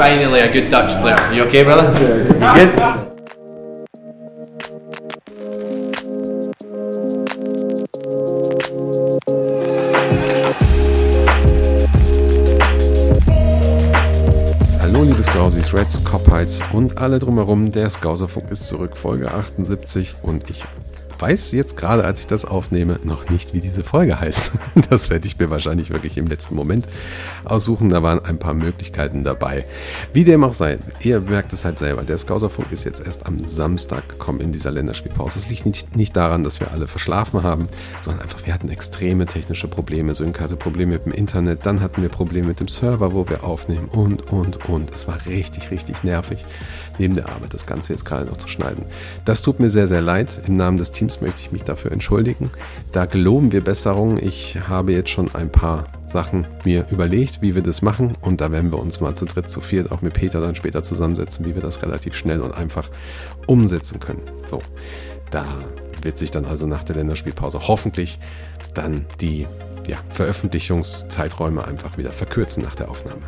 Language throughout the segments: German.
finally a good Dutch player. You okay, brother? You good? Hallo liebe Scousies, Reds, Cophites und alle drumherum, der Scouserfunk ist zurück, Folge 78 und ich weiß jetzt gerade, als ich das aufnehme, noch nicht, wie diese Folge heißt. Das werde ich mir wahrscheinlich wirklich im letzten Moment aussuchen. Da waren ein paar Möglichkeiten dabei. Wie dem auch sei, ihr merkt es halt selber. Der Scouserfunk ist jetzt erst am Samstag gekommen in dieser Länderspielpause. Das liegt nicht daran, dass wir alle verschlafen haben, sondern einfach, wir hatten extreme technische Probleme. Sönke hatte Probleme mit dem Internet, dann hatten wir Probleme mit dem Server, wo wir aufnehmen und. Es war richtig, richtig nervig, neben der Arbeit das Ganze jetzt gerade noch zu schneiden. Das tut mir sehr, sehr leid. Im Namen des Teams möchte ich mich dafür entschuldigen. Da geloben wir Besserung. Ich habe jetzt schon ein paar Sachen mir überlegt, wie wir das machen, und da werden wir uns mal zu dritt, zu viert, auch mit Peter dann später zusammensetzen, wie wir das relativ schnell und einfach umsetzen können. So, da wird sich dann also nach der Länderspielpause hoffentlich dann die Veröffentlichungszeiträume einfach wieder verkürzen nach der Aufnahme.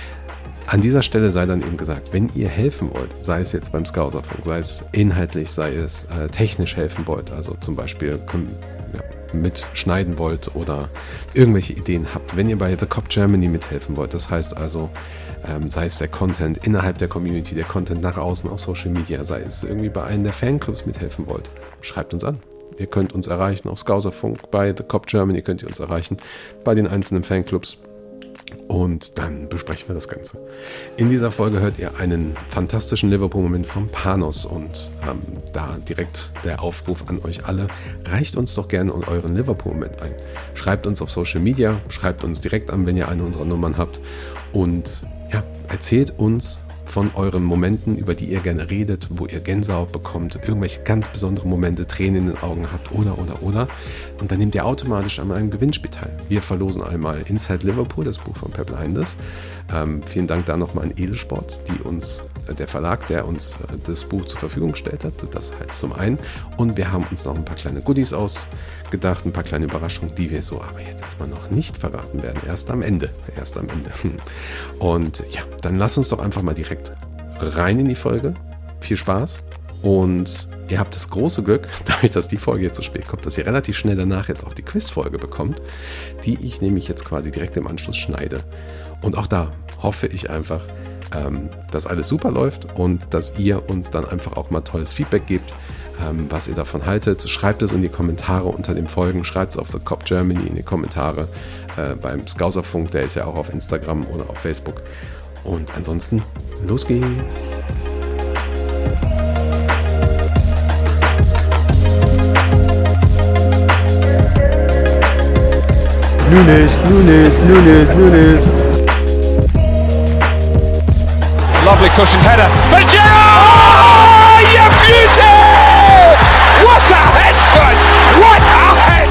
An dieser Stelle sei dann eben gesagt, wenn ihr helfen wollt, sei es jetzt beim Scouserfunk, sei es inhaltlich, sei es technisch helfen wollt, also zum Beispiel mitschneiden wollt oder irgendwelche Ideen habt, wenn ihr bei The Cop Germany mithelfen wollt, das heißt also, sei es der Content innerhalb der Community, der Content nach außen auf Social Media, sei es irgendwie bei einem der Fanclubs mithelfen wollt, schreibt uns an. Ihr könnt uns erreichen auf Scouserfunk, bei The Cop Germany könnt ihr uns erreichen, bei den einzelnen Fanclubs. Und dann besprechen wir das Ganze. In dieser Folge hört ihr einen fantastischen Liverpool-Moment von Panos und da direkt der Aufruf an euch alle, reicht uns doch gerne euren Liverpool-Moment ein. Schreibt uns auf Social Media, schreibt uns direkt an, wenn ihr eine unserer Nummern habt und erzählt uns von euren Momenten, über die ihr gerne redet, wo ihr Gänsehaut bekommt, irgendwelche ganz besonderen Momente, Tränen in den Augen habt oder. Und dann nehmt ihr automatisch an einem Gewinnspiel teil. Wir verlosen einmal Inside Liverpool, das Buch von Pep Lijnders. Vielen Dank da nochmal an Edelsport, der Verlag, der uns das Buch zur Verfügung gestellt hat. Das halt zum einen. Und wir haben uns noch ein paar kleine Goodies ausgedacht, ein paar kleine Überraschungen, die wir so aber jetzt erstmal noch nicht verraten werden. Erst am Ende. Und ja, dann lasst uns doch einfach mal direkt rein in die Folge. Viel Spaß. Und ihr habt das große Glück, dadurch, dass die Folge jetzt so spät kommt, dass ihr relativ schnell danach jetzt auch die Quizfolge bekommt, die ich nämlich jetzt quasi direkt im Anschluss schneide. Und auch da hoffe ich einfach, dass alles super läuft und dass ihr uns dann einfach auch mal tolles Feedback gebt, was ihr davon haltet. Schreibt es in die Kommentare unter den Folgen, schreibt es auf The Cop Germany in die Kommentare, beim Scouserfunk, der ist ja auch auf Instagram oder auf Facebook. Und ansonsten, los geht's! Nunes. Lovely cushion header. But Gerrard! Oh, you beauty! What a head, son! What a head!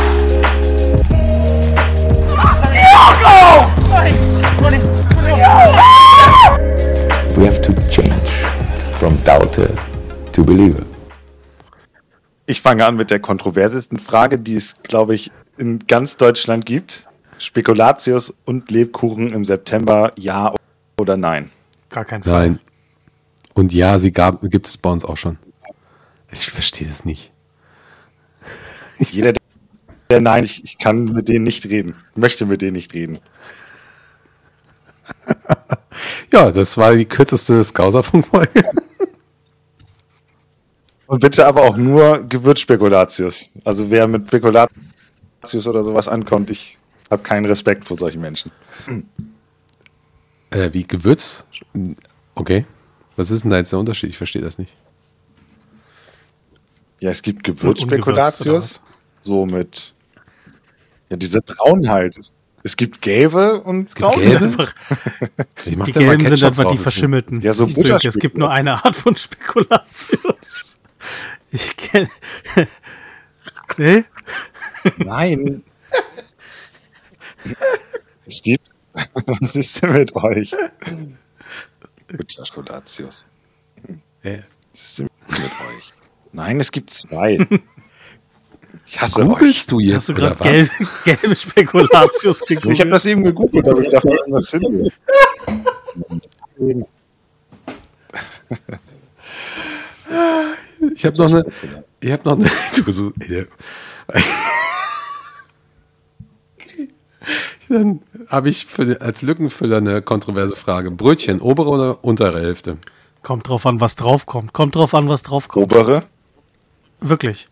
We have to change from doubter to believer. Ich fange an mit der kontroversesten Frage, die es, glaube ich, in ganz Deutschland gibt. Spekulatius und Lebkuchen im September, ja oder nein? Gar kein Fall. Nein. Und ja, gibt es bei uns auch schon. Ich verstehe das nicht. Jeder, der nein, ich kann mit denen nicht reden. Möchte mit denen nicht reden. Ja, das war die kürzeste Scouserfunk-Folge. Und bitte aber auch nur Gewürzspekulatius. Also wer mit Spekulatius oder sowas ankommt, ich habe keinen Respekt vor solchen Menschen. Wie Gewürz? Okay. Was ist denn da jetzt der Unterschied? Ich verstehe das nicht. Ja, es gibt Gewürzspekulatius. So mit. Ja, diese braunen halt. Es gibt gelbe und braune. Die gelben sind einfach die verschimmelten. Ja, so es gibt nur eine Art von Spekulatius. Ich kenne. Nee? Nein. Es gibt. Was ist denn mit euch? Spekulatius. Ja. Was ist denn mit euch? Nein, es gibt zwei. Ich hasse Googlest du jetzt? Hast du gerade gelbe Spekulatius gegoogelt? Ich habe das eben gegoogelt, aber ich dachte, irgendwas finden. Ich habe noch eine. Du so. Dann habe ich als Lückenfüller eine kontroverse Frage. Brötchen, obere oder untere Hälfte? Kommt drauf an, was draufkommt. Obere? Wirklich.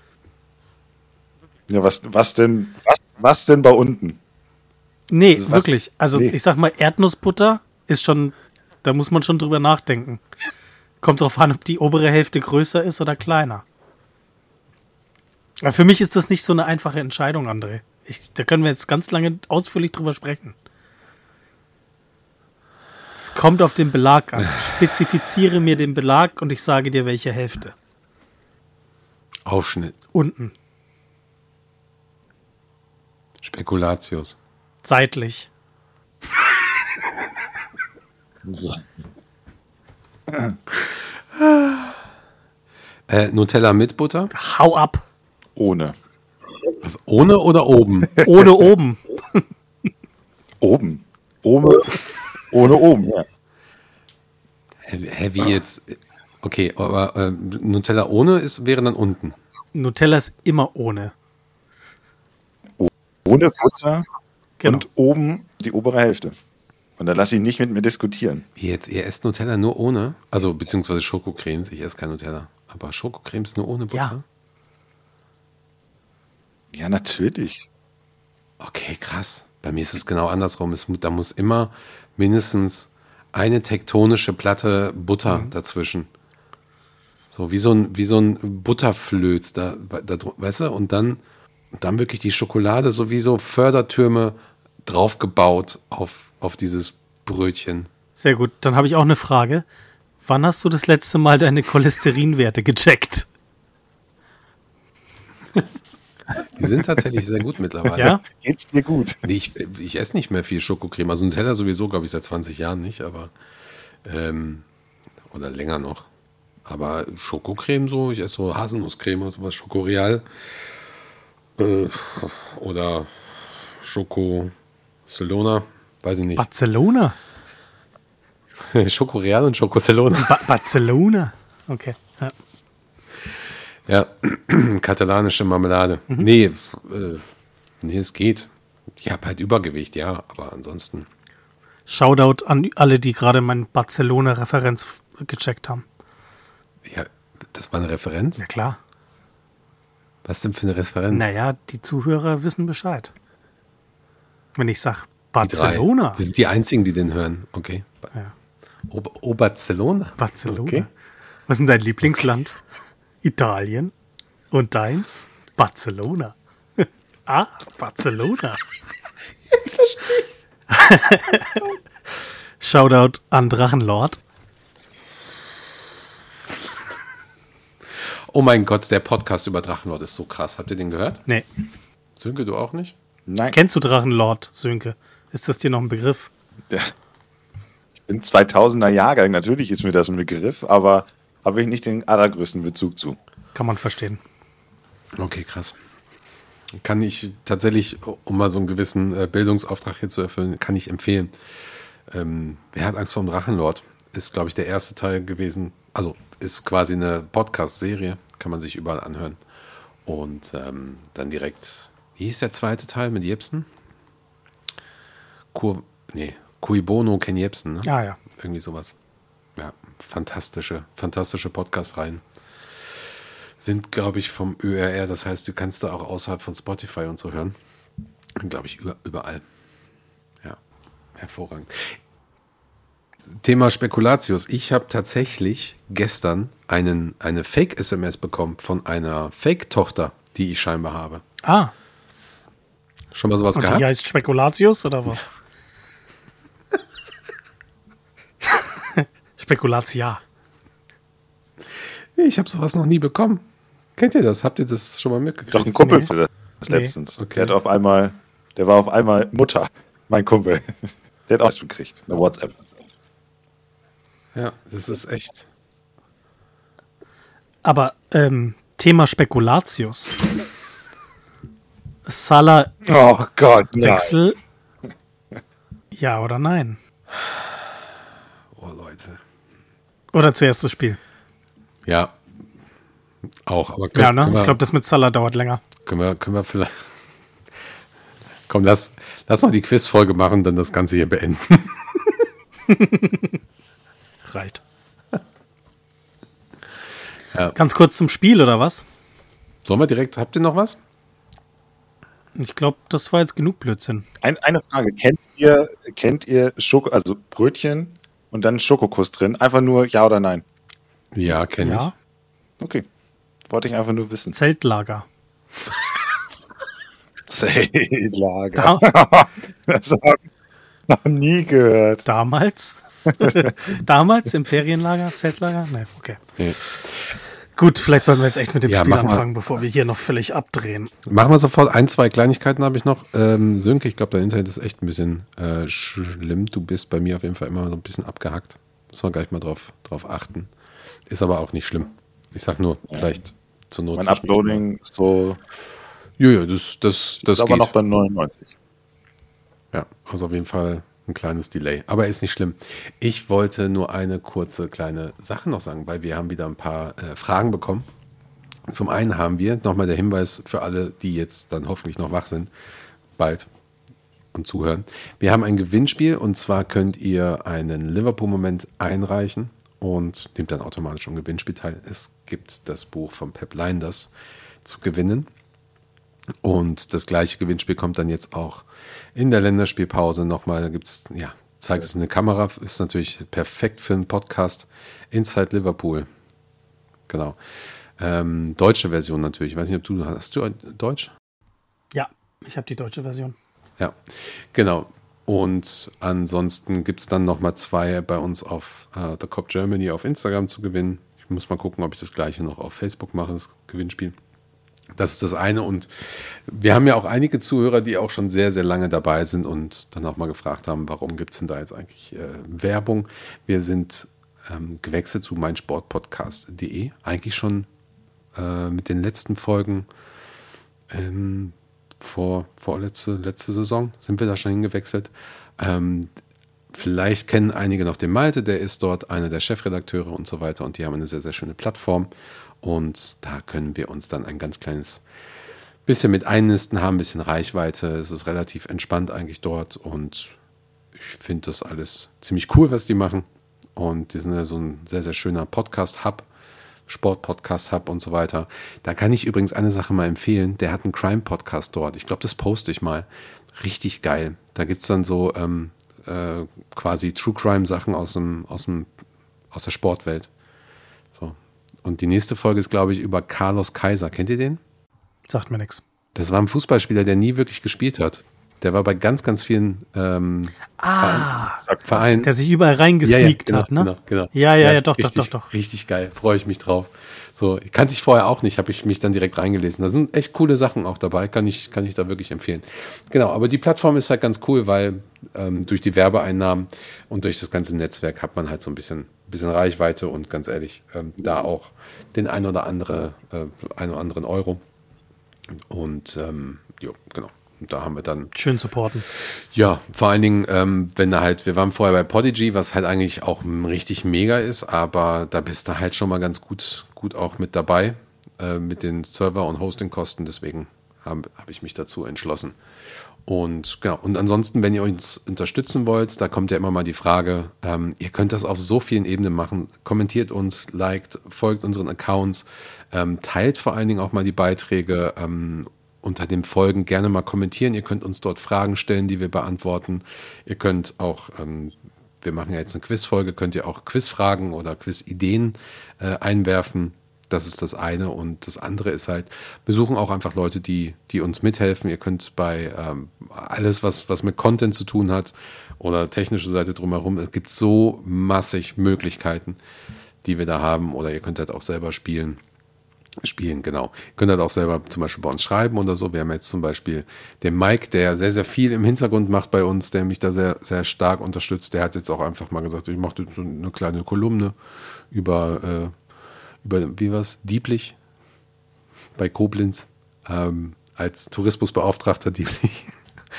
Ja, was denn bei unten? Nee, Also wirklich. Also nee. ich sag mal, Erdnussbutter ist schon, da muss man schon drüber nachdenken. Kommt drauf an, ob die obere Hälfte größer ist oder kleiner. Aber für mich ist das nicht so eine einfache Entscheidung, André. Da können wir jetzt ganz lange ausführlich drüber sprechen. Es kommt auf den Belag an. Spezifiziere mir den Belag und ich sage dir, welche Hälfte. Aufschnitt. Unten. Spekulatius. Seitlich. Nutella mit Butter? Hau ab. Ohne. Was, ohne oder oben? Ohne oben. Oben. Ohne oben, ja. Wie jetzt? Okay, aber Nutella ohne wäre dann unten. Nutella ist immer ohne. Ohne Butter Genau. und oben die obere Hälfte. Und da lasse ich nicht mit mir diskutieren. Wie jetzt? Ihr esst Nutella nur ohne? Also, beziehungsweise Schokocremes. Ich esse kein Nutella. Aber Schokocremes nur ohne Butter? Ja, natürlich. Okay, krass. Bei mir ist es genau andersrum. Da muss immer mindestens eine tektonische Platte Butter dazwischen. So wie so ein Butterflöz, weißt du? Und dann wirklich die Schokolade, so wie so Fördertürme draufgebaut auf dieses Brötchen. Sehr gut. Dann habe ich auch eine Frage. Wann hast du das letzte Mal deine Cholesterinwerte gecheckt? Die sind tatsächlich sehr gut mittlerweile. Ja? Geht's dir gut? Nee, ich esse nicht mehr viel Schokocreme. Also Nutella sowieso, glaube ich, seit 20 Jahren nicht, aber oder länger noch. Aber Schokocreme so, ich esse so Haselnusscreme oder sowas, Schokoreal oder Schokocelona, weiß ich nicht. Barcelona? Schokoreal und Schokocelona. Barcelona? Okay. Ja. Ja, katalanische Marmelade. Nee, es geht. Ich habe halt Übergewicht, ja, aber ansonsten. Shoutout an alle, die gerade meine Barcelona-Referenz gecheckt haben. Ja, das war eine Referenz? Ja, klar. Was denn für eine Referenz? Naja, die Zuhörer wissen Bescheid. Wenn ich sage Die drei. Barcelona. Wir sind die Einzigen, die den hören. Okay. Ja. Barcelona? Barcelona. Okay. Was ist denn dein Lieblingsland? Italien. Und deins? Barcelona. Ah, Barcelona. Jetzt verstehe ich. Shoutout an Drachenlord. Oh mein Gott, der Podcast über Drachenlord ist so krass. Habt ihr den gehört? Nee. Sönke, du auch nicht? Nein. Kennst du Drachenlord, Sönke? Ist das dir noch ein Begriff? Ja. Ich bin 2000er Jahrgang, natürlich ist mir das ein Begriff, aber habe ich nicht den allergrößten Bezug zu. Kann man verstehen. Okay, krass. Kann ich tatsächlich, um mal so einen gewissen Bildungsauftrag hier zu erfüllen, kann ich empfehlen. Wer hat Angst vor dem Drachenlord? Ist, glaube ich, der erste Teil gewesen. Also ist quasi eine Podcast-Serie, kann man sich überall anhören. Und dann direkt, wie hieß der zweite Teil mit Jepsen? Cui Bono, Ken Jepsen, ne? Ah ja. Irgendwie sowas. Ja, fantastische Podcast-Reihen. Sind, glaube ich, vom ÖRR, das heißt, du kannst da auch außerhalb von Spotify und so hören. Glaube ich, überall. Ja, hervorragend. Thema Spekulatius. Ich habe tatsächlich gestern eine Fake-SMS bekommen von einer Fake-Tochter, die ich scheinbar habe. Ah, Schon mal sowas und gehabt? die heißt Spekulatius oder was? Spekulatia. Ich habe sowas noch nie bekommen. Kennt ihr das? Habt ihr das schon mal mitgekriegt? Doch ein Kumpel Nee. für das Nee. letztens. Okay. Der war auf einmal Mutter, mein Kumpel. Der hat auch was gekriegt, eine WhatsApp. Ja, das ist echt. Aber Thema Spekulatius. Salah Oh Gott, Wechsel. Ja oder nein? Oh, Leute. Oder zuerst das Spiel. Ja, auch. Aber Ich glaube, das mit Salah dauert länger. Können wir vielleicht... Komm, lass noch die Quizfolge machen, dann das Ganze hier beenden. Reicht. Ja. Ganz kurz zum Spiel, oder was? Sollen wir direkt, habt ihr noch was? Ich glaube, das war jetzt genug Blödsinn. Eine Frage. Kennt ihr also Brötchen und dann Schokokuss drin? Einfach nur ja oder nein? Ja, kenne Ja. Okay. Wollte ich einfach nur wissen. Zeltlager. Zeltlager. Das habe ich noch nie gehört. Damals? Damals im Ferienlager, Zeltlager? Nein, okay. ich. Nee. Gut, vielleicht sollten wir jetzt echt mit dem Ja, Spiel mach mal. anfangen, bevor wir hier noch völlig abdrehen. Machen wir sofort. 1, 2 Kleinigkeiten habe ich noch. Sönke, ich glaube, dein Internet ist echt ein bisschen schlimm. Du bist bei mir auf jeden Fall immer so ein bisschen abgehackt. Muss man gleich mal drauf achten. Ist aber auch nicht schlimm. Ich sag nur, vielleicht zur Not. Mein Uploading ist so. Ja, das ist geht. aber noch bei 99. Ja, also auf jeden Fall ein kleines Delay. Aber ist nicht schlimm. Ich wollte nur eine kurze kleine Sache noch sagen, weil wir haben wieder ein paar Fragen bekommen. Zum einen haben wir, nochmal der Hinweis für alle, die jetzt dann hoffentlich noch wach sind, bald und zuhören. Wir haben ein Gewinnspiel und zwar könnt ihr einen Liverpool-Moment einreichen und nehmt dann automatisch am Gewinnspiel teil. Es gibt das Buch von Pep Lijnders zu gewinnen. Und das gleiche Gewinnspiel kommt dann jetzt auch in der Länderspielpause nochmal. Da gibt es, ja, zeigt es in der Kamera, ist natürlich perfekt für einen Podcast. Inside Liverpool. Genau. Deutsche Version natürlich. Ich weiß nicht, hast du Deutsch? Ja, ich habe die deutsche Version. Ja, genau. Und ansonsten gibt es dann nochmal 2 bei uns auf The Cop Germany auf Instagram zu gewinnen. Ich muss mal gucken, ob ich das gleiche noch auf Facebook mache, das Gewinnspiel. Das ist das eine. Und wir haben ja auch einige Zuhörer, die auch schon sehr, sehr lange dabei sind und dann auch mal gefragt haben, warum gibt es denn da jetzt eigentlich Werbung? Wir sind gewechselt zu meinsportpodcast.de. Eigentlich schon mit den letzten Folgen letzte Saison sind wir da schon hingewechselt. Vielleicht kennen einige noch den Malte, der ist dort einer der Chefredakteure und so weiter und die haben eine sehr, sehr schöne Plattform und da können wir uns dann ein ganz kleines bisschen mit einnisten, haben ein bisschen Reichweite. Es ist relativ entspannt eigentlich dort und ich finde das alles ziemlich cool, was die machen und die sind ja so ein sehr, sehr schöner Podcast-Hub, Sport-Podcast-Hub und so weiter. Da kann ich übrigens eine Sache mal empfehlen, der hat einen Crime-Podcast dort. Ich glaube, das poste ich mal. Richtig geil. Da gibt es dann so quasi True-Crime-Sachen aus der Sportwelt. So. Und die nächste Folge ist, glaube ich, über Carlos Kaiser. Kennt ihr den? Sagt mir nichts. Das war ein Fußballspieler, der nie wirklich gespielt hat. Der war bei ganz, ganz vielen Vereinen. Der sich überall reingesneakt hat, ne? Genau. Ja, doch. Richtig geil, freue ich mich drauf. So, kannte ich vorher auch nicht, habe ich mich dann direkt reingelesen. Da sind echt coole Sachen auch dabei, kann ich da wirklich empfehlen. Genau, aber die Plattform ist halt ganz cool, weil durch die Werbeeinnahmen und durch das ganze Netzwerk hat man halt so ein bisschen Reichweite und ganz ehrlich, da auch den ein oder anderen Euro. Und genau. Und da haben wir dann... Schön supporten. Ja, vor allen Dingen, wir waren vorher bei Podigy, was halt eigentlich auch richtig mega ist, aber da bist du halt schon mal ganz gut auch mit dabei, mit den Server- und Hostingkosten, deswegen habe ich mich dazu entschlossen. Und genau, und ansonsten, wenn ihr uns unterstützen wollt, da kommt ja immer mal die Frage, ihr könnt das auf so vielen Ebenen machen, kommentiert uns, liked, folgt unseren Accounts, teilt vor allen Dingen auch mal die Beiträge, unter den Folgen gerne mal kommentieren. Ihr könnt uns dort Fragen stellen, die wir beantworten. Ihr könnt auch, wir machen ja jetzt eine Quizfolge, könnt ihr auch Quizfragen oder Quizideen einwerfen. Das ist das eine. Und das andere ist halt, wir suchen auch einfach Leute, die uns mithelfen. Ihr könnt bei alles, was mit Content zu tun hat oder technische Seite drumherum, es gibt so massig Möglichkeiten, die wir da haben. Oder ihr könnt halt auch selber spielen, genau. Ihr könnt halt auch selber zum Beispiel bei uns schreiben oder so. Wir haben jetzt zum Beispiel den Mike, der sehr, sehr viel im Hintergrund macht bei uns, der mich da sehr, sehr stark unterstützt. Der hat jetzt auch einfach mal gesagt, ich mache so eine kleine Kolumne über wie war's? Dieblich bei Koblenz als Tourismusbeauftragter Dieblich.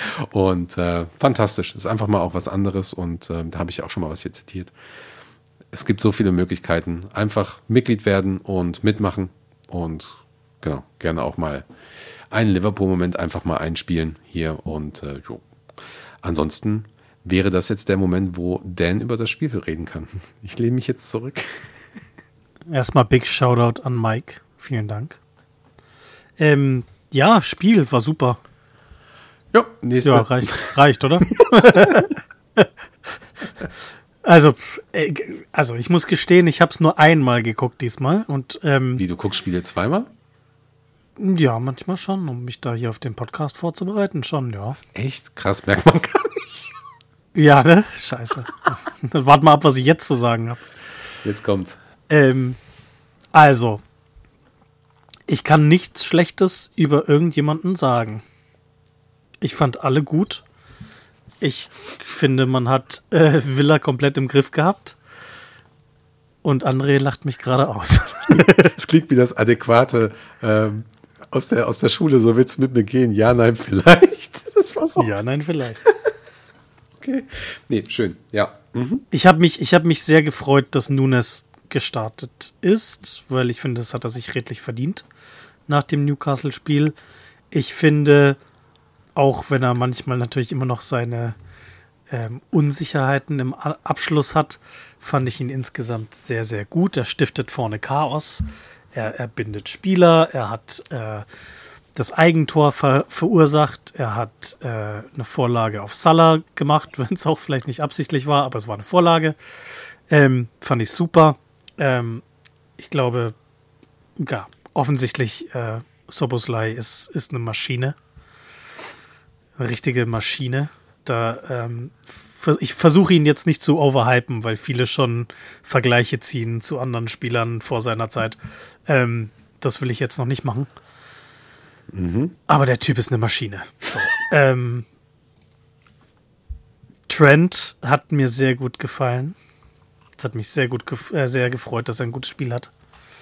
Und fantastisch. Ist einfach mal auch was anderes und da habe ich auch schon mal was hier zitiert. es gibt so viele Möglichkeiten. Einfach Mitglied werden und mitmachen und genau, gerne auch mal einen Liverpool-Moment einfach mal einspielen hier und jo. Ansonsten wäre das jetzt der Moment, wo Dan über das Spiel reden kann. Ich lehne mich jetzt zurück. Erstmal Big Shoutout an Mike. Vielen Dank. Ja, Spiel war super. Ja, nächstes Ja, Mal. reicht, oder? Also ich muss gestehen, ich habe es nur einmal geguckt diesmal. Und Wie, du guckst Spiele zweimal? ja, manchmal schon, um mich da hier auf den Podcast vorzubereiten. Schon, ja. Echt? Krass, merkt man gar nicht. Ja, ne? Scheiße. Dann warte mal ab, was ich jetzt zu sagen habe. Jetzt kommt. Also, ich kann nichts Schlechtes über irgendjemanden sagen. Ich fand alle gut. Ich finde, man hat Villa komplett im Griff gehabt. Und André lacht mich gerade aus. Es klingt wie das adäquate aus der Schule, so willst du mit mir gehen? Ja, nein, vielleicht. Das war's auch. Ja, nein, vielleicht. Okay. Nee, schön. Ja. Ich hab mich sehr gefreut, dass Nunes gestartet ist, weil ich finde, das hat er sich redlich verdient nach dem Newcastle-Spiel. Ich finde, auch wenn er manchmal natürlich immer noch seine Unsicherheiten im Abschluss hat, fand ich ihn insgesamt sehr, sehr gut. Er stiftet vorne Chaos, er bindet Spieler, er hat das Eigentor verursacht, er hat eine Vorlage auf Salah gemacht, wenn es auch vielleicht nicht absichtlich war, aber es war eine Vorlage. Fand ich super. Ich glaube, ja, offensichtlich Szoboszlai ist eine Maschine. Eine richtige Maschine. Ich versuche ihn jetzt nicht zu overhypen, weil viele schon Vergleiche ziehen zu anderen Spielern vor seiner Zeit. Das will ich jetzt noch nicht machen. Aber der Typ ist eine Maschine. So. Trent hat mir sehr gut gefallen. Es hat mich sehr gefreut, dass er ein gutes Spiel hat.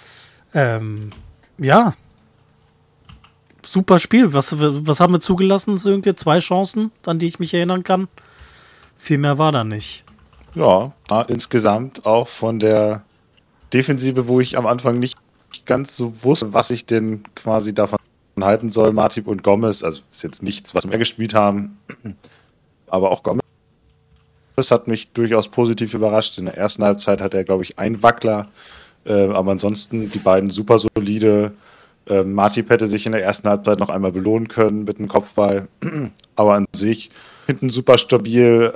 Ja. Super Spiel. Was haben wir zugelassen, Sönke? 2 Chancen, an die ich mich erinnern kann. Viel mehr war da nicht. Ja, insgesamt auch von der Defensive, wo ich am Anfang nicht ganz so wusste, was ich denn quasi davon halten soll. Matip und Gomez, also ist jetzt nichts, was wir gespielt haben, aber auch Gomez hat mich durchaus positiv überrascht. In der ersten Halbzeit hat er, glaube ich, einen Wackler, aber ansonsten die beiden super solide. Matip hätte sich in der ersten Halbzeit noch einmal belohnen können mit einem Kopfball, aber an sich hinten super stabil.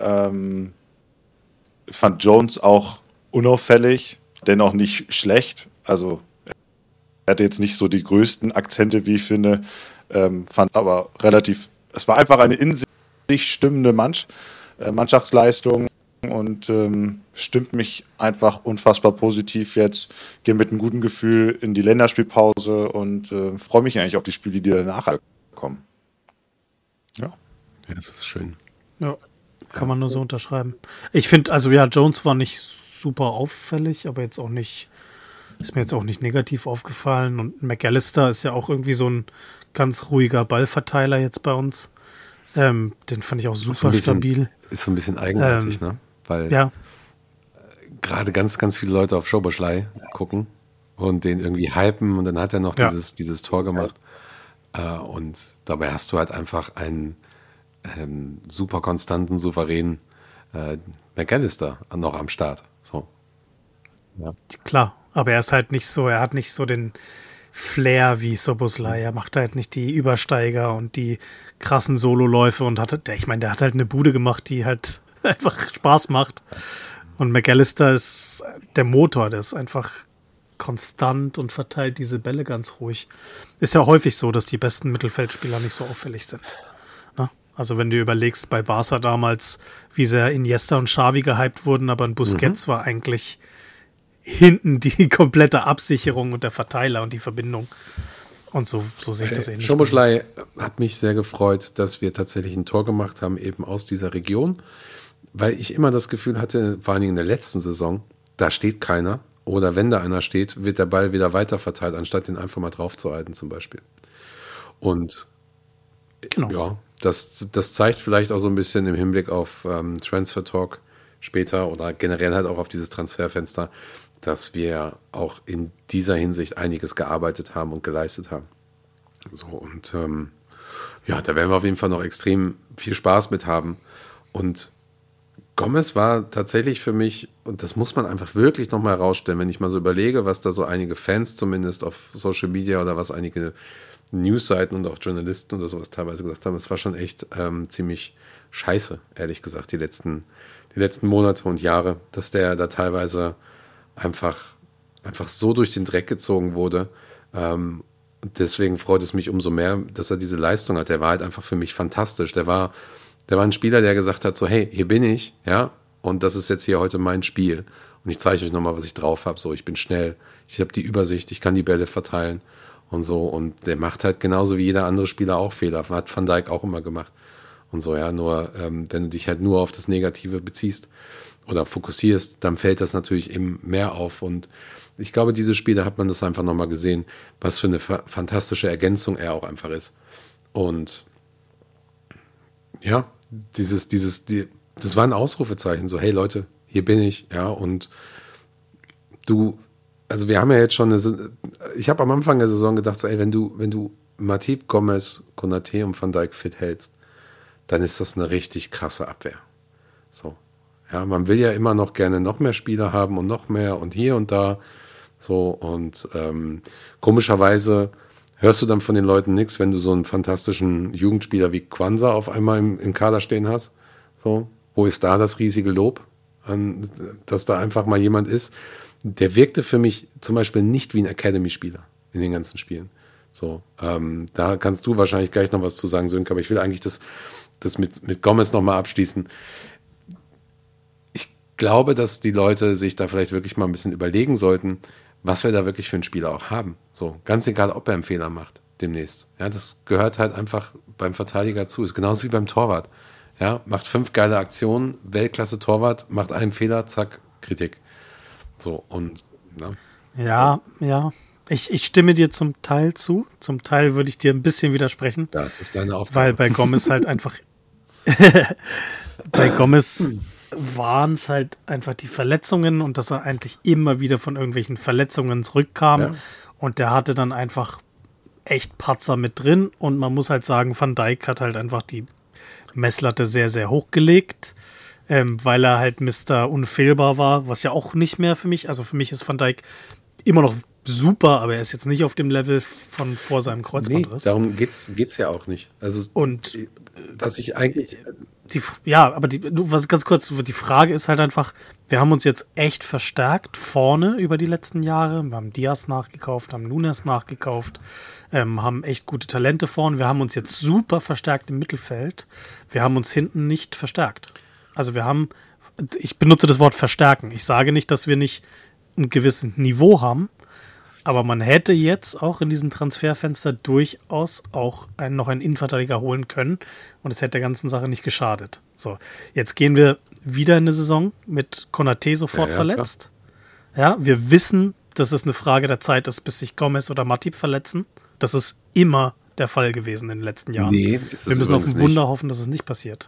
Fand Jones auch unauffällig, dennoch nicht schlecht. Also er hatte jetzt nicht so die größten Akzente, wie ich finde, fand aber relativ, es war einfach eine in sich stimmende Mannschaftsleistung und stimmt mich einfach unfassbar positiv jetzt. Gehe mit einem guten Gefühl in die Länderspielpause und freue mich eigentlich auf die Spiele, die danach kommen. Ja. Ja, das ist schön. Ja, kann man nur so unterschreiben. Ich finde, also ja, Jones war nicht super auffällig, aber jetzt auch nicht, ist mir jetzt auch nicht negativ aufgefallen. Und McAllister ist ja auch irgendwie so ein ganz ruhiger Ballverteiler jetzt bei uns. Den fand ich auch super stabil. Ist so ein bisschen eigenartig, ne? Weil Ja, gerade ganz, ganz viele Leute auf Szoboszlai gucken und den irgendwie hypen und dann hat er noch Ja. dieses Tor gemacht. Und dabei hast du halt einfach einen super konstanten, souveränen McAllister noch am Start. So. Ja. klar. Aber er ist halt nicht so, er hat nicht so den Flair wie Szoboszlai. Er macht halt nicht die Übersteiger und die krassen Sololäufe und der hat halt eine Bude gemacht, die halt einfach Spaß macht. Und McAllister ist der Motor, der ist einfach konstant und verteilt diese Bälle ganz ruhig. Ist ja häufig so, dass die besten Mittelfeldspieler nicht so auffällig sind. Ne? Also wenn du überlegst, bei Barca damals, wie sehr Iniesta und Xavi gehypt wurden, aber ein Busquets war eigentlich hinten die komplette Absicherung und der Verteiler und die Verbindung. Und so sehe ich das ähnlich. Szoboszlai hat mich sehr gefreut, dass wir tatsächlich ein Tor gemacht haben, eben aus dieser Region, weil ich immer das Gefühl hatte, vor allem in der letzten Saison, da steht keiner oder wenn da einer steht, wird der Ball wieder weiter verteilt, anstatt den einfach mal drauf zu halten zum Beispiel. Und Genau. ja, das zeigt vielleicht auch so ein bisschen im Hinblick auf Transfer Talk später oder generell halt auch auf dieses Transferfenster, dass wir auch in dieser Hinsicht einiges gearbeitet haben und geleistet haben. So, und ja, da werden wir auf jeden Fall noch extrem viel Spaß mit haben. Und Gomez war tatsächlich für mich, und das muss man einfach wirklich nochmal herausstellen, wenn ich mal so überlege, was da so einige Fans zumindest auf Social Media oder was einige Newsseiten und auch Journalisten oder sowas teilweise gesagt haben, es war schon echt ziemlich scheiße, ehrlich gesagt, die letzten Monate und Jahre, dass der da teilweise einfach so durch den Dreck gezogen wurde. Und deswegen freut es mich umso mehr, dass er diese Leistung hat. Der war halt einfach für mich fantastisch. Der war ein Spieler, der gesagt hat, so hey, hier bin ich, ja, und das ist jetzt hier heute mein Spiel. Und ich zeige euch nochmal, was ich drauf habe. So, ich bin schnell, ich habe die Übersicht, ich kann die Bälle verteilen und so. Und der macht halt genauso wie jeder andere Spieler auch Fehler. Hat Van Dijk auch immer gemacht. Und so, ja, nur wenn du dich halt nur auf das Negative beziehst oder fokussierst, dann fällt das natürlich eben mehr auf. Und ich glaube, diese Spiele hat man das einfach nochmal gesehen, was für eine fantastische Ergänzung er auch einfach ist. Und ja, das war ein Ausrufezeichen, so, hey Leute, hier bin ich, ja, und also wir haben ja jetzt schon ich habe am Anfang der Saison gedacht, so, ey, wenn du Matip, Gomez, Konaté und Van Dijk fit hältst, dann ist das eine richtig krasse Abwehr. So, ja, man will ja immer noch gerne noch mehr Spieler haben und noch mehr und hier und da, so, und komischerweise hörst du dann von den Leuten nichts, wenn du so einen fantastischen Jugendspieler wie Quansah auf einmal im Kader stehen hast. So, wo ist da das riesige Lob, dass da einfach mal jemand ist? Der wirkte für mich zum Beispiel nicht wie ein Academy-Spieler in den ganzen Spielen. So, da kannst du wahrscheinlich gleich noch was zu sagen, Sönke, aber ich will eigentlich das mit Gomez nochmal abschließen. Ich glaube, dass die Leute sich da vielleicht wirklich mal ein bisschen überlegen sollten, was wir da wirklich für einen Spieler auch haben. So, ganz egal, ob er einen Fehler macht demnächst. Ja, das gehört halt einfach beim Verteidiger zu. Ist genauso wie beim Torwart. Ja, macht 5 geile Aktionen, Weltklasse-Torwart, macht einen Fehler, zack, Kritik. So, und, ne? Ja. Ich stimme dir zum Teil zu. Zum Teil würde ich dir ein bisschen widersprechen. Das ist deine Aufgabe. Weil bei Gomez halt einfach bei Gomez waren es halt einfach die Verletzungen und dass er eigentlich immer wieder von irgendwelchen Verletzungen zurückkam. Ja. Und der hatte dann einfach echt Patzer mit drin. Und man muss halt sagen, Van Dijk hat halt einfach die Messlatte sehr, sehr hoch gelegt, weil er halt Mr. Unfehlbar war, was ja auch nicht mehr für mich. Also für mich ist Van Dijk immer noch super, aber er ist jetzt nicht auf dem Level von vor seinem Kreuzbandriss. Nee, darum geht's ja auch nicht. Also und was ich eigentlich was ganz kurz, die Frage ist halt einfach, wir haben uns jetzt echt verstärkt vorne über die letzten Jahre. Wir haben Diaz nachgekauft, haben Nunes nachgekauft, haben echt gute Talente vorne. Wir haben uns jetzt super verstärkt im Mittelfeld. Wir haben uns hinten nicht verstärkt. Also ich benutze das Wort verstärken. Ich sage nicht, dass wir nicht ein gewisses Niveau haben, aber man hätte jetzt auch in diesem Transferfenster durchaus auch noch einen Innenverteidiger holen können und es hätte der ganzen Sache nicht geschadet. So, jetzt gehen wir wieder in eine Saison mit Konaté sofort verletzt. Ja, wir wissen, dass es eine Frage der Zeit ist, bis sich Gomez oder Matip verletzen. Das ist immer der Fall gewesen in den letzten Jahren. Nee, wir müssen auf ein Wunder hoffen, dass es nicht passiert.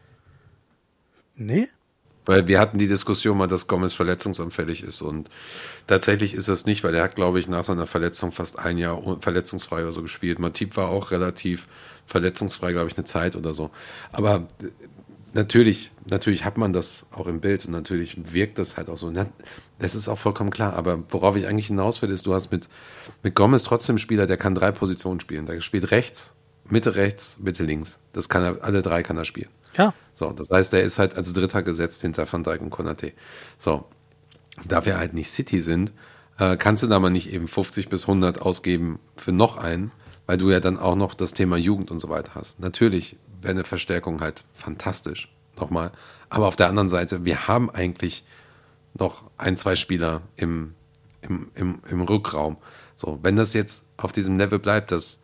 Nee? Weil wir hatten die Diskussion mal, dass Gomez verletzungsanfällig ist und tatsächlich ist es nicht, weil er hat, glaube ich, nach seiner Verletzung fast ein Jahr verletzungsfrei oder so gespielt. Matip war auch relativ verletzungsfrei, glaube ich, eine Zeit oder so. Aber natürlich hat man das auch im Bild und natürlich wirkt das halt auch so. Das ist auch vollkommen klar, aber worauf ich eigentlich hinaus will, ist, du hast mit Gomez trotzdem einen Spieler, der kann 3 Positionen spielen. Der spielt rechts, Mitte links. Das kann er, alle 3 kann er spielen. Ja. So, das heißt, er ist halt als Dritter gesetzt hinter Van Dijk und Konaté. So, da wir halt nicht City sind, kannst du da mal nicht eben 50 bis 100 ausgeben für noch einen, weil du ja dann auch noch das Thema Jugend und so weiter hast. Natürlich wäre eine Verstärkung halt fantastisch, nochmal. Aber auf der anderen Seite, wir haben eigentlich noch 1-2 Spieler im Rückraum. So, wenn das jetzt auf diesem Level bleibt, dass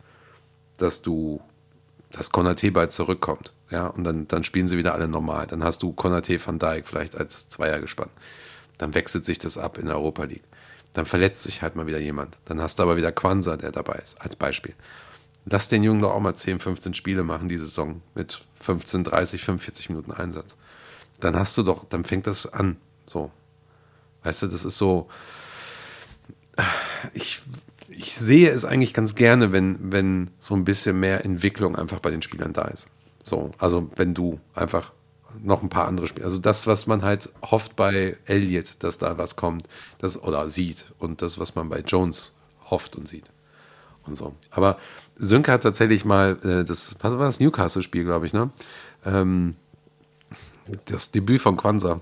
Konaté bald zurückkommt, ja, und dann spielen sie wieder alle normal. Dann hast du Konaté, Van Dijk vielleicht als Zweier gespannt. Dann wechselt sich das ab in der Europa League. Dann verletzt sich halt mal wieder jemand. Dann hast du aber wieder Quansah, der dabei ist, als Beispiel. Lass den Jungen doch auch mal 10, 15 Spiele machen die Saison mit 15, 30, 45 Minuten Einsatz. dann fängt das an. So. Weißt du, das ist so. Ich sehe es eigentlich ganz gerne, wenn so ein bisschen mehr Entwicklung einfach bei den Spielern da ist. So, also wenn du einfach noch ein paar andere Spieler, also das, was man halt hofft bei Elliott, dass da was kommt, oder sieht, und das, was man bei Jones hofft und sieht und so. Aber Sönke hat tatsächlich mal was war das Newcastle-Spiel, glaube ich, ne? Das Debüt von Quansah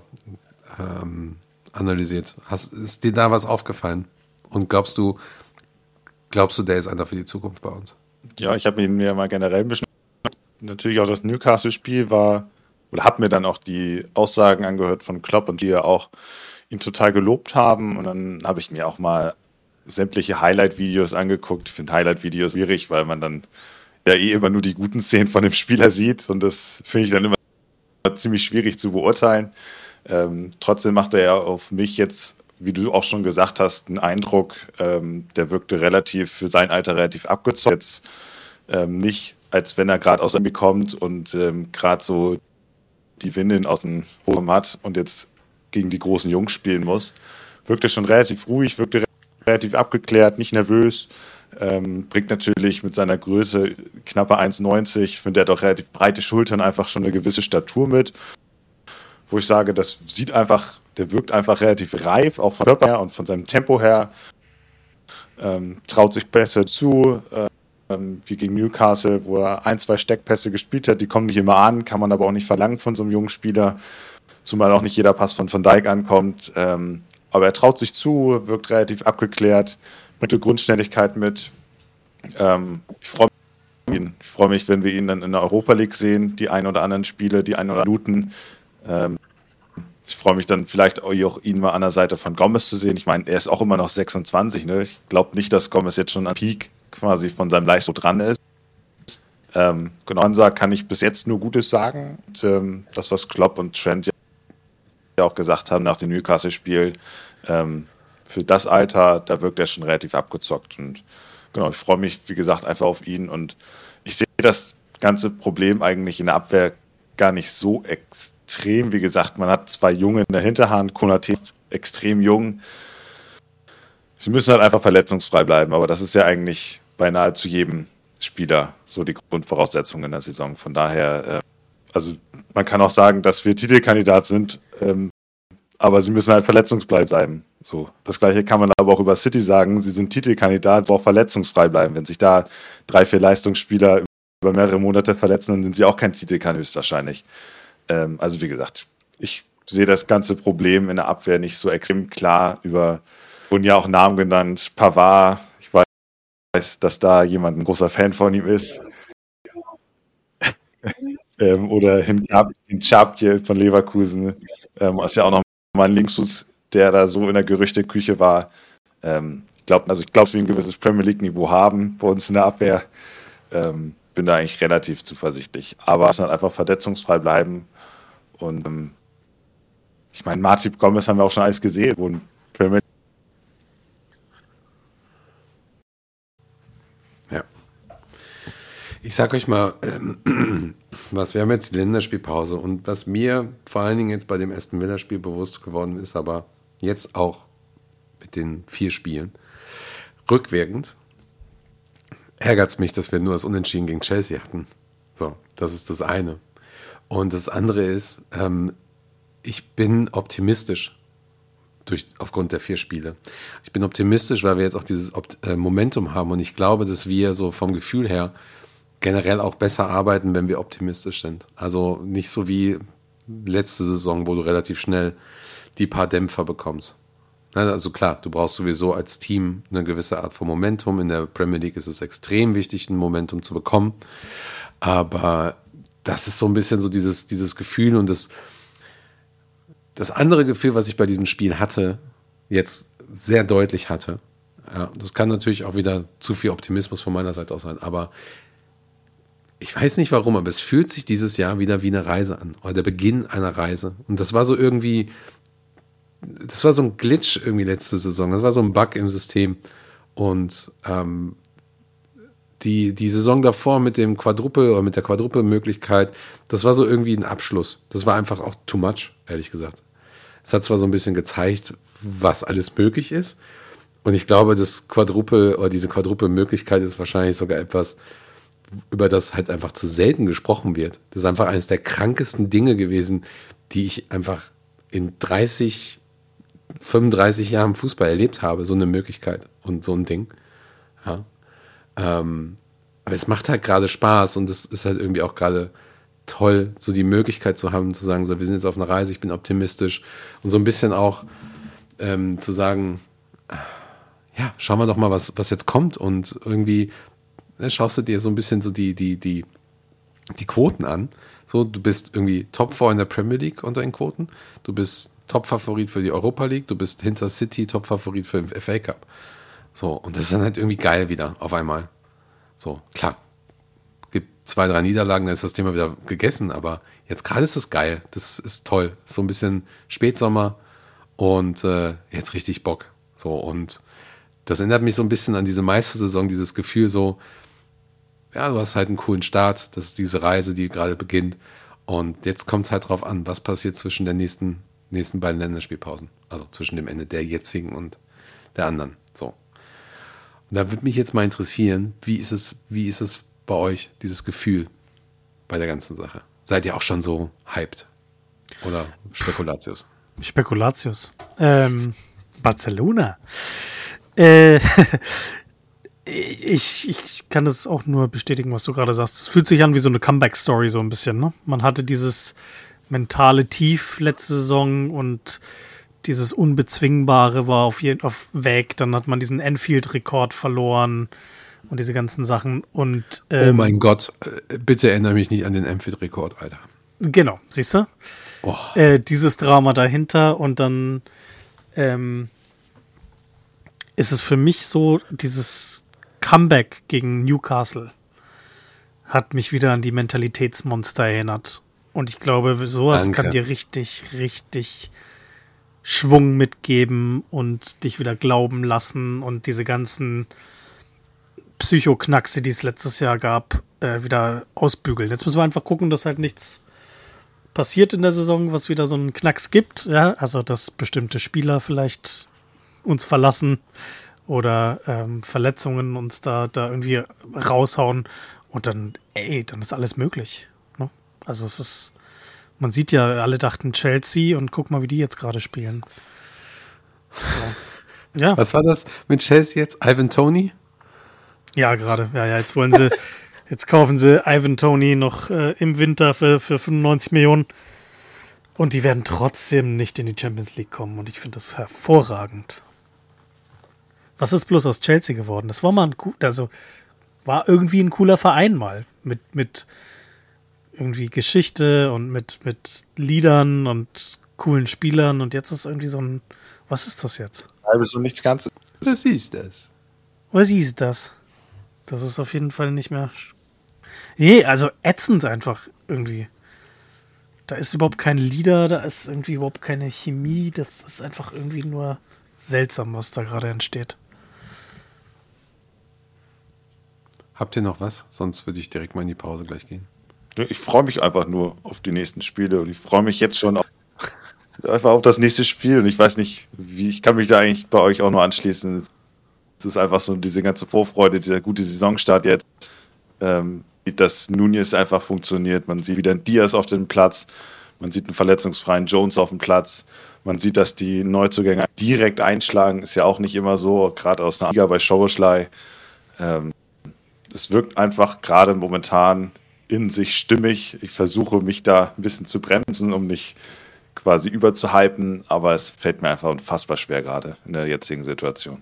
analysiert. Ist dir da was aufgefallen? Und glaubst du, der ist einer für die Zukunft bei uns? Ja, ich habe ihn mir mal generell ein bisschen. Natürlich auch das Newcastle-Spiel war, oder habe mir dann auch die Aussagen angehört von Klopp und die ja auch ihn total gelobt haben. Und dann habe ich mir auch mal sämtliche Highlight-Videos angeguckt. Ich finde Highlight-Videos schwierig, weil man dann ja immer nur die guten Szenen von dem Spieler sieht. Und das finde ich dann immer ziemlich schwierig zu beurteilen. Trotzdem macht er ja auf mich jetzt, wie du auch schon gesagt hast, einen Eindruck, der wirkte für sein Alter relativ abgezockt. Jetzt nicht, als wenn er gerade aus dem NBA kommt und gerade so die Windeln aus dem Hohen hat und jetzt gegen die großen Jungs spielen muss. Wirkte schon relativ ruhig, wirkte relativ abgeklärt, nicht nervös. Bringt natürlich mit seiner Größe knappe 1,90, ich finde, er hat auch relativ breite Schultern, einfach schon eine gewisse Statur mit. Wo ich sage, der wirkt einfach relativ reif, auch vom Körper her und von seinem Tempo her. Traut sich besser zu, wie gegen Newcastle, wo er 1-2 Steckpässe gespielt hat. Die kommen nicht immer an, kann man aber auch nicht verlangen von so einem jungen Spieler, zumal auch nicht jeder Pass von Van Dijk ankommt. Aber er traut sich zu, wirkt relativ abgeklärt, mit der Grundständigkeit mit. Ich freue mich, wenn wir ihn dann in der Europa League sehen, die ein oder anderen Spiele, die ein oder anderen Minuten. Ich freue mich dann vielleicht auch ihn mal an der Seite von Gomez zu sehen. Ich meine, er ist auch immer noch 26. Ne? Ich glaube nicht, dass Gomez jetzt schon am Peak quasi von seinem Leistung dran ist. Genau, Ansar kann ich bis jetzt nur Gutes sagen. Und, das, was Klopp und Trent ja auch gesagt haben nach dem Newcastle-Spiel, für das Alter, da wirkt er schon relativ abgezockt. Und genau, ich freue mich, wie gesagt, einfach auf ihn. Und ich sehe das ganze Problem eigentlich in der Abwehr gar nicht so extrem. Wie gesagt, man hat 2 Junge in der Hinterhand, Konaté extrem jung. Sie müssen halt einfach verletzungsfrei bleiben, aber das ist ja eigentlich bei nahezu jedem Spieler so die Grundvoraussetzung in der Saison. Von daher, also man kann auch sagen, dass wir Titelkandidat sind, aber sie müssen halt verletzungsfrei bleiben. So, das Gleiche kann man aber auch über City sagen. Sie sind Titelkandidat, aber auch verletzungsfrei bleiben. Wenn sich da 3, 4 Leistungsspieler über mehrere Monate verletzen, dann sind sie auch kein Titelkandidat höchstwahrscheinlich. Also wie gesagt, ich sehe das ganze Problem in der Abwehr nicht so extrem klar. Wurden ja auch Namen genannt, Pavard. Ich weiß, dass da jemand ein großer Fan von ihm ist. Oder Hinchapje von Leverkusen. Ist ja auch noch mal ein Linksfuß, der da so in der Gerüchteküche war. Ich glaube, dass wir ein gewisses Premier League-Niveau haben bei uns in der Abwehr. Bin da eigentlich relativ zuversichtlich. Aber es halt einfach verletzungsfrei bleiben. Und ich meine, Matip Gomez haben wir auch schon alles gesehen, wo ein Premier Ja. Ich sag euch mal, wir haben jetzt die Länderspielpause und was mir vor allen Dingen jetzt bei dem Aston Villa-Spiel bewusst geworden ist, aber jetzt auch mit den 4 Spielen, rückwirkend ärgert es mich, dass wir nur das Unentschieden gegen Chelsea hatten. So, das ist das eine. Und das andere ist, ich bin optimistisch aufgrund der 4 Spiele. Ich bin optimistisch, weil wir jetzt auch dieses Momentum haben und ich glaube, dass wir so vom Gefühl her generell auch besser arbeiten, wenn wir optimistisch sind. Also nicht so wie letzte Saison, wo du relativ schnell die paar Dämpfer bekommst. Also klar, du brauchst sowieso als Team eine gewisse Art von Momentum. In der Premier League ist es extrem wichtig, ein Momentum zu bekommen. Aber das ist so ein bisschen so dieses Gefühl und das andere Gefühl, was ich bei diesem Spiel hatte, jetzt sehr deutlich hatte. Ja, das kann natürlich auch wieder zu viel Optimismus von meiner Seite aus sein, aber ich weiß nicht warum, aber es fühlt sich dieses Jahr wieder wie eine Reise an. Oder der Beginn einer Reise. Und das war so irgendwie, das war so ein Glitch irgendwie letzte Saison. Das war so ein Bug im System. Und die Saison davor mit dem Quadruple oder mit der Quadruple-Möglichkeit, das war so irgendwie ein Abschluss. Das war einfach auch too much, ehrlich gesagt. Es hat zwar so ein bisschen gezeigt, was alles möglich ist. Und ich glaube, das Quadruple oder diese Quadruple-Möglichkeit ist wahrscheinlich sogar etwas, über das halt einfach zu selten gesprochen wird. Das ist einfach eines der krankesten Dinge gewesen, die ich einfach in 35 Jahren Fußball erlebt habe. So eine Möglichkeit und so ein Ding. Ja. Aber es macht halt gerade Spaß und es ist halt irgendwie auch gerade toll, so die Möglichkeit zu haben, zu sagen, so, wir sind jetzt auf einer Reise, ich bin optimistisch und so ein bisschen auch zu sagen, ja, schauen wir doch mal, was jetzt kommt und irgendwie schaust du dir so ein bisschen so die Quoten an. So, du bist irgendwie Top 4 in der Premier League unter den Quoten, du bist Top-Favorit für die Europa League, du bist hinter City Top-Favorit für den FA Cup. So, und das ist dann halt irgendwie geil wieder, auf einmal. So, klar, gibt 2, 3 Niederlagen, dann ist das Thema wieder gegessen, aber jetzt gerade ist das geil, das ist toll. So ein bisschen Spätsommer und jetzt richtig Bock. So, und das erinnert mich so ein bisschen an diese Meistersaison, dieses Gefühl so, ja, du hast halt einen coolen Start, das ist diese Reise, die gerade beginnt und jetzt kommt es halt drauf an, was passiert zwischen der nächsten beiden Länderspielpausen, also zwischen dem Ende der jetzigen und der anderen, so. Und da würde mich jetzt mal interessieren, wie ist es bei euch, dieses Gefühl bei der ganzen Sache? Seid ihr auch schon so hyped? Oder Spekulatius? Spekulatius. Barcelona. Ich kann das auch nur bestätigen, was du gerade sagst. Es fühlt sich an wie so eine Comeback-Story so ein bisschen, ne? Man hatte dieses mentale Tief letzte Saison und dieses Unbezwingbare war auf weg. Dann hat man diesen Anfield-Rekord verloren und diese ganzen Sachen. Und, oh mein Gott, bitte erinnere mich nicht an den Anfield-Rekord, Alter. Genau, siehst du? Oh. Dieses Drama dahinter und dann ist es für mich so, dieses Comeback gegen Newcastle hat mich wieder an die Mentalitätsmonster erinnert. Und ich glaube, sowas kann dir richtig, richtig Schwung mitgeben und dich wieder glauben lassen und diese ganzen Psychoknackse, die es letztes Jahr gab, wieder ausbügeln. Jetzt müssen wir einfach gucken, dass halt nichts passiert in der Saison, was wieder so einen Knacks gibt. Ja? Also, dass bestimmte Spieler vielleicht uns verlassen oder Verletzungen uns da irgendwie raushauen und dann ist alles möglich. Ne? Also es ist, man sieht ja, alle dachten Chelsea und guck mal, wie die jetzt gerade spielen. So. Ja. Was war das mit Chelsea jetzt? Ivan Toney? Ja, gerade. Ja, jetzt kaufen sie Ivan Toney noch im Winter für 95 Millionen und die werden trotzdem nicht in die Champions League kommen und ich finde das hervorragend. Was ist bloß aus Chelsea geworden? Das war mal war irgendwie ein cooler Verein mal. Mit irgendwie Geschichte und mit Liedern und coolen Spielern. Und jetzt ist irgendwie so ein. Was ist das jetzt? Halbes und nichts Ganzes. Was ist das? Was ist das? Das ist auf jeden Fall nicht mehr. Nee, also ätzend einfach irgendwie. Da ist überhaupt kein Leader, da ist irgendwie überhaupt keine Chemie. Das ist einfach irgendwie nur seltsam, was da gerade entsteht. Habt ihr noch was? Sonst würde ich direkt mal in die Pause gleich gehen. Ich freue mich einfach nur auf die nächsten Spiele und ich freue mich jetzt schon einfach auf das nächste Spiel und ich weiß nicht, ich kann mich da eigentlich bei euch auch nur anschließen. Es ist einfach so diese ganze Vorfreude, dieser gute Saisonstart jetzt, dass Nunez einfach funktioniert. Man sieht wieder einen Diaz auf dem Platz, man sieht einen verletzungsfreien Jones auf dem Platz, man sieht, dass die Neuzugänge direkt einschlagen, ist ja auch nicht immer so, gerade aus einer Liga bei Szoboszlai. Es wirkt einfach gerade momentan in sich stimmig. Ich versuche mich da ein bisschen zu bremsen, um nicht quasi überzuhypen, aber es fällt mir einfach unfassbar schwer gerade in der jetzigen Situation.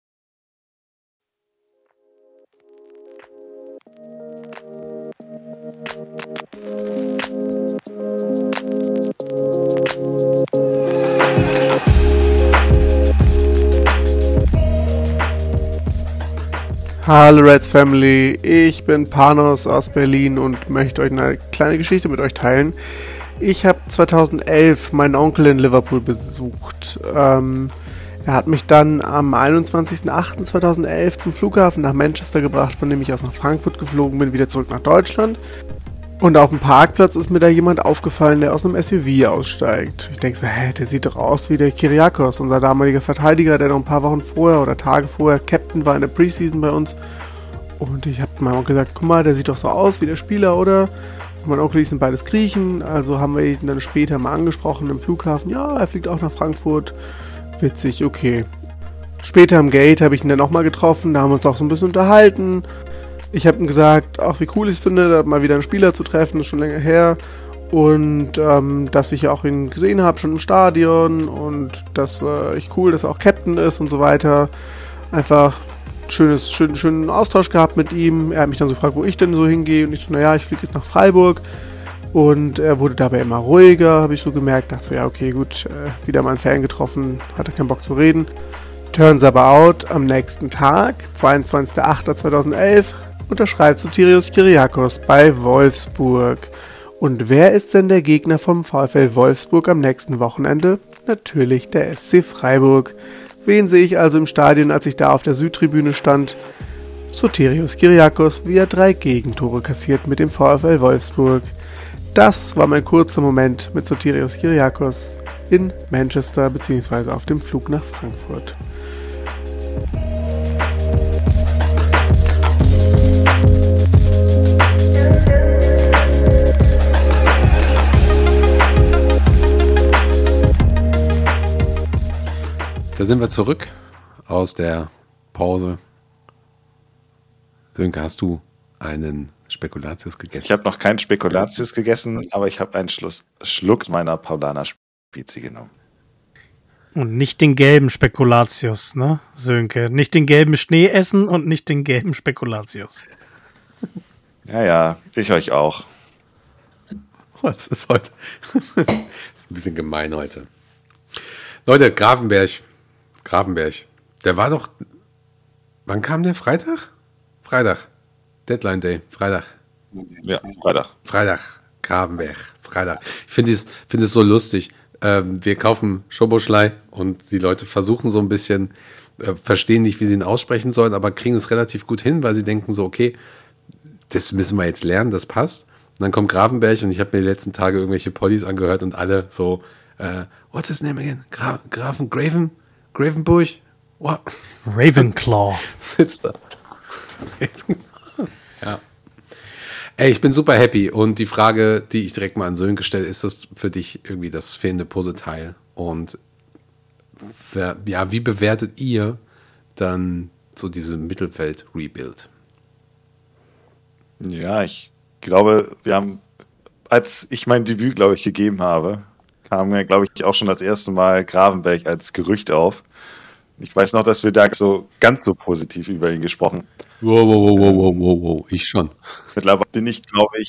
Hallo Reds Family, ich bin Panos aus Berlin und möchte euch eine kleine Geschichte mit euch teilen. Ich habe 2011 meinen Onkel in Liverpool besucht. Er hat mich dann am 21.08.2011 zum Flughafen nach Manchester gebracht, von dem ich aus nach Frankfurt geflogen bin, wieder zurück nach Deutschland. Und auf dem Parkplatz ist mir da jemand aufgefallen, der aus einem SUV aussteigt. Ich denke so, der sieht doch aus wie der Kyriakos, unser damaliger Verteidiger, der noch ein paar Wochen vorher oder Tage vorher Captain war in der Preseason bei uns. Und ich habe meinem Onkel gesagt, guck mal, der sieht doch so aus wie der Spieler, oder? Und mein Onkel und ich sind beides Griechen, also haben wir ihn dann später mal angesprochen im Flughafen. Ja, er fliegt auch nach Frankfurt. Witzig, okay. Später am Gate habe ich ihn dann nochmal getroffen, da haben wir uns auch so ein bisschen unterhalten. Ich habe ihm gesagt, auch wie cool ich es finde, da mal wieder einen Spieler zu treffen, ist schon länger her. Und dass ich auch ihn gesehen habe, schon im Stadion. Und dass ich cool, dass er auch Captain ist und so weiter. Einfach schönen Austausch gehabt mit ihm. Er hat mich dann so gefragt, wo ich denn so hingehe. Und ich so, naja, ich fliege jetzt nach Freiburg. Und er wurde dabei immer ruhiger, habe ich so gemerkt. Dachte so, ja, okay, gut, wieder mal einen Fan getroffen, hatte keinen Bock zu reden. Turns aber out, am nächsten Tag, 22.08.2011, unterschreibt Sotirios Kyriakos bei Wolfsburg. Und wer ist denn der Gegner vom VfL Wolfsburg am nächsten Wochenende? Natürlich der SC Freiburg. Wen sehe ich also im Stadion, als ich da auf der Südtribüne stand? Sotirios Kyriakos, wie er 3 Gegentore kassiert mit dem VfL Wolfsburg. Das war mein kurzer Moment mit Sotirios Kyriakos in Manchester bzw. auf dem Flug nach Frankfurt. Da sind wir zurück aus der Pause. Sönke, hast du einen Spekulatius gegessen? Ich habe noch keinen Spekulatius gegessen, aber ich habe einen Schluck meiner Paulaner Spezi genommen. Und nicht den gelben Spekulatius, ne, Sönke? Nicht den gelben Schnee essen und nicht den gelben Spekulatius. Ja, ich euch auch. Das ist heute das ist ein bisschen gemein heute. Leute, Grafenberg, der war doch, wann kam der? Freitag? Deadline Day, Freitag. Ja, Freitag. Grafenberg, Freitag. Ich finde es so lustig. Wir kaufen Schoboschlei und die Leute versuchen so ein bisschen, verstehen nicht, wie sie ihn aussprechen sollen, aber kriegen es relativ gut hin, weil sie denken so, okay, das müssen wir jetzt lernen, das passt. Und dann kommt Grafenberg und ich habe mir die letzten Tage irgendwelche Poddies angehört und alle so, what's his name again? Gravenbuch? What? Ravenclaw. Sitzt da. Ja. Ey, ich bin super happy und die Frage, die ich direkt mal an Sönke stelle, ist das für dich irgendwie das fehlende Puzzleteil? Und wie bewertet ihr dann so diese Mittelfeld-Rebuild? Ja, ich glaube, wir haben, als ich mein Debüt, glaube ich, gegeben habe, kam mir, glaube ich, auch schon das erste Mal Gravenberg als Gerücht auf. Ich weiß noch, dass wir da so ganz so positiv über ihn gesprochen. Wow, ich schon. Mittlerweile bin ich,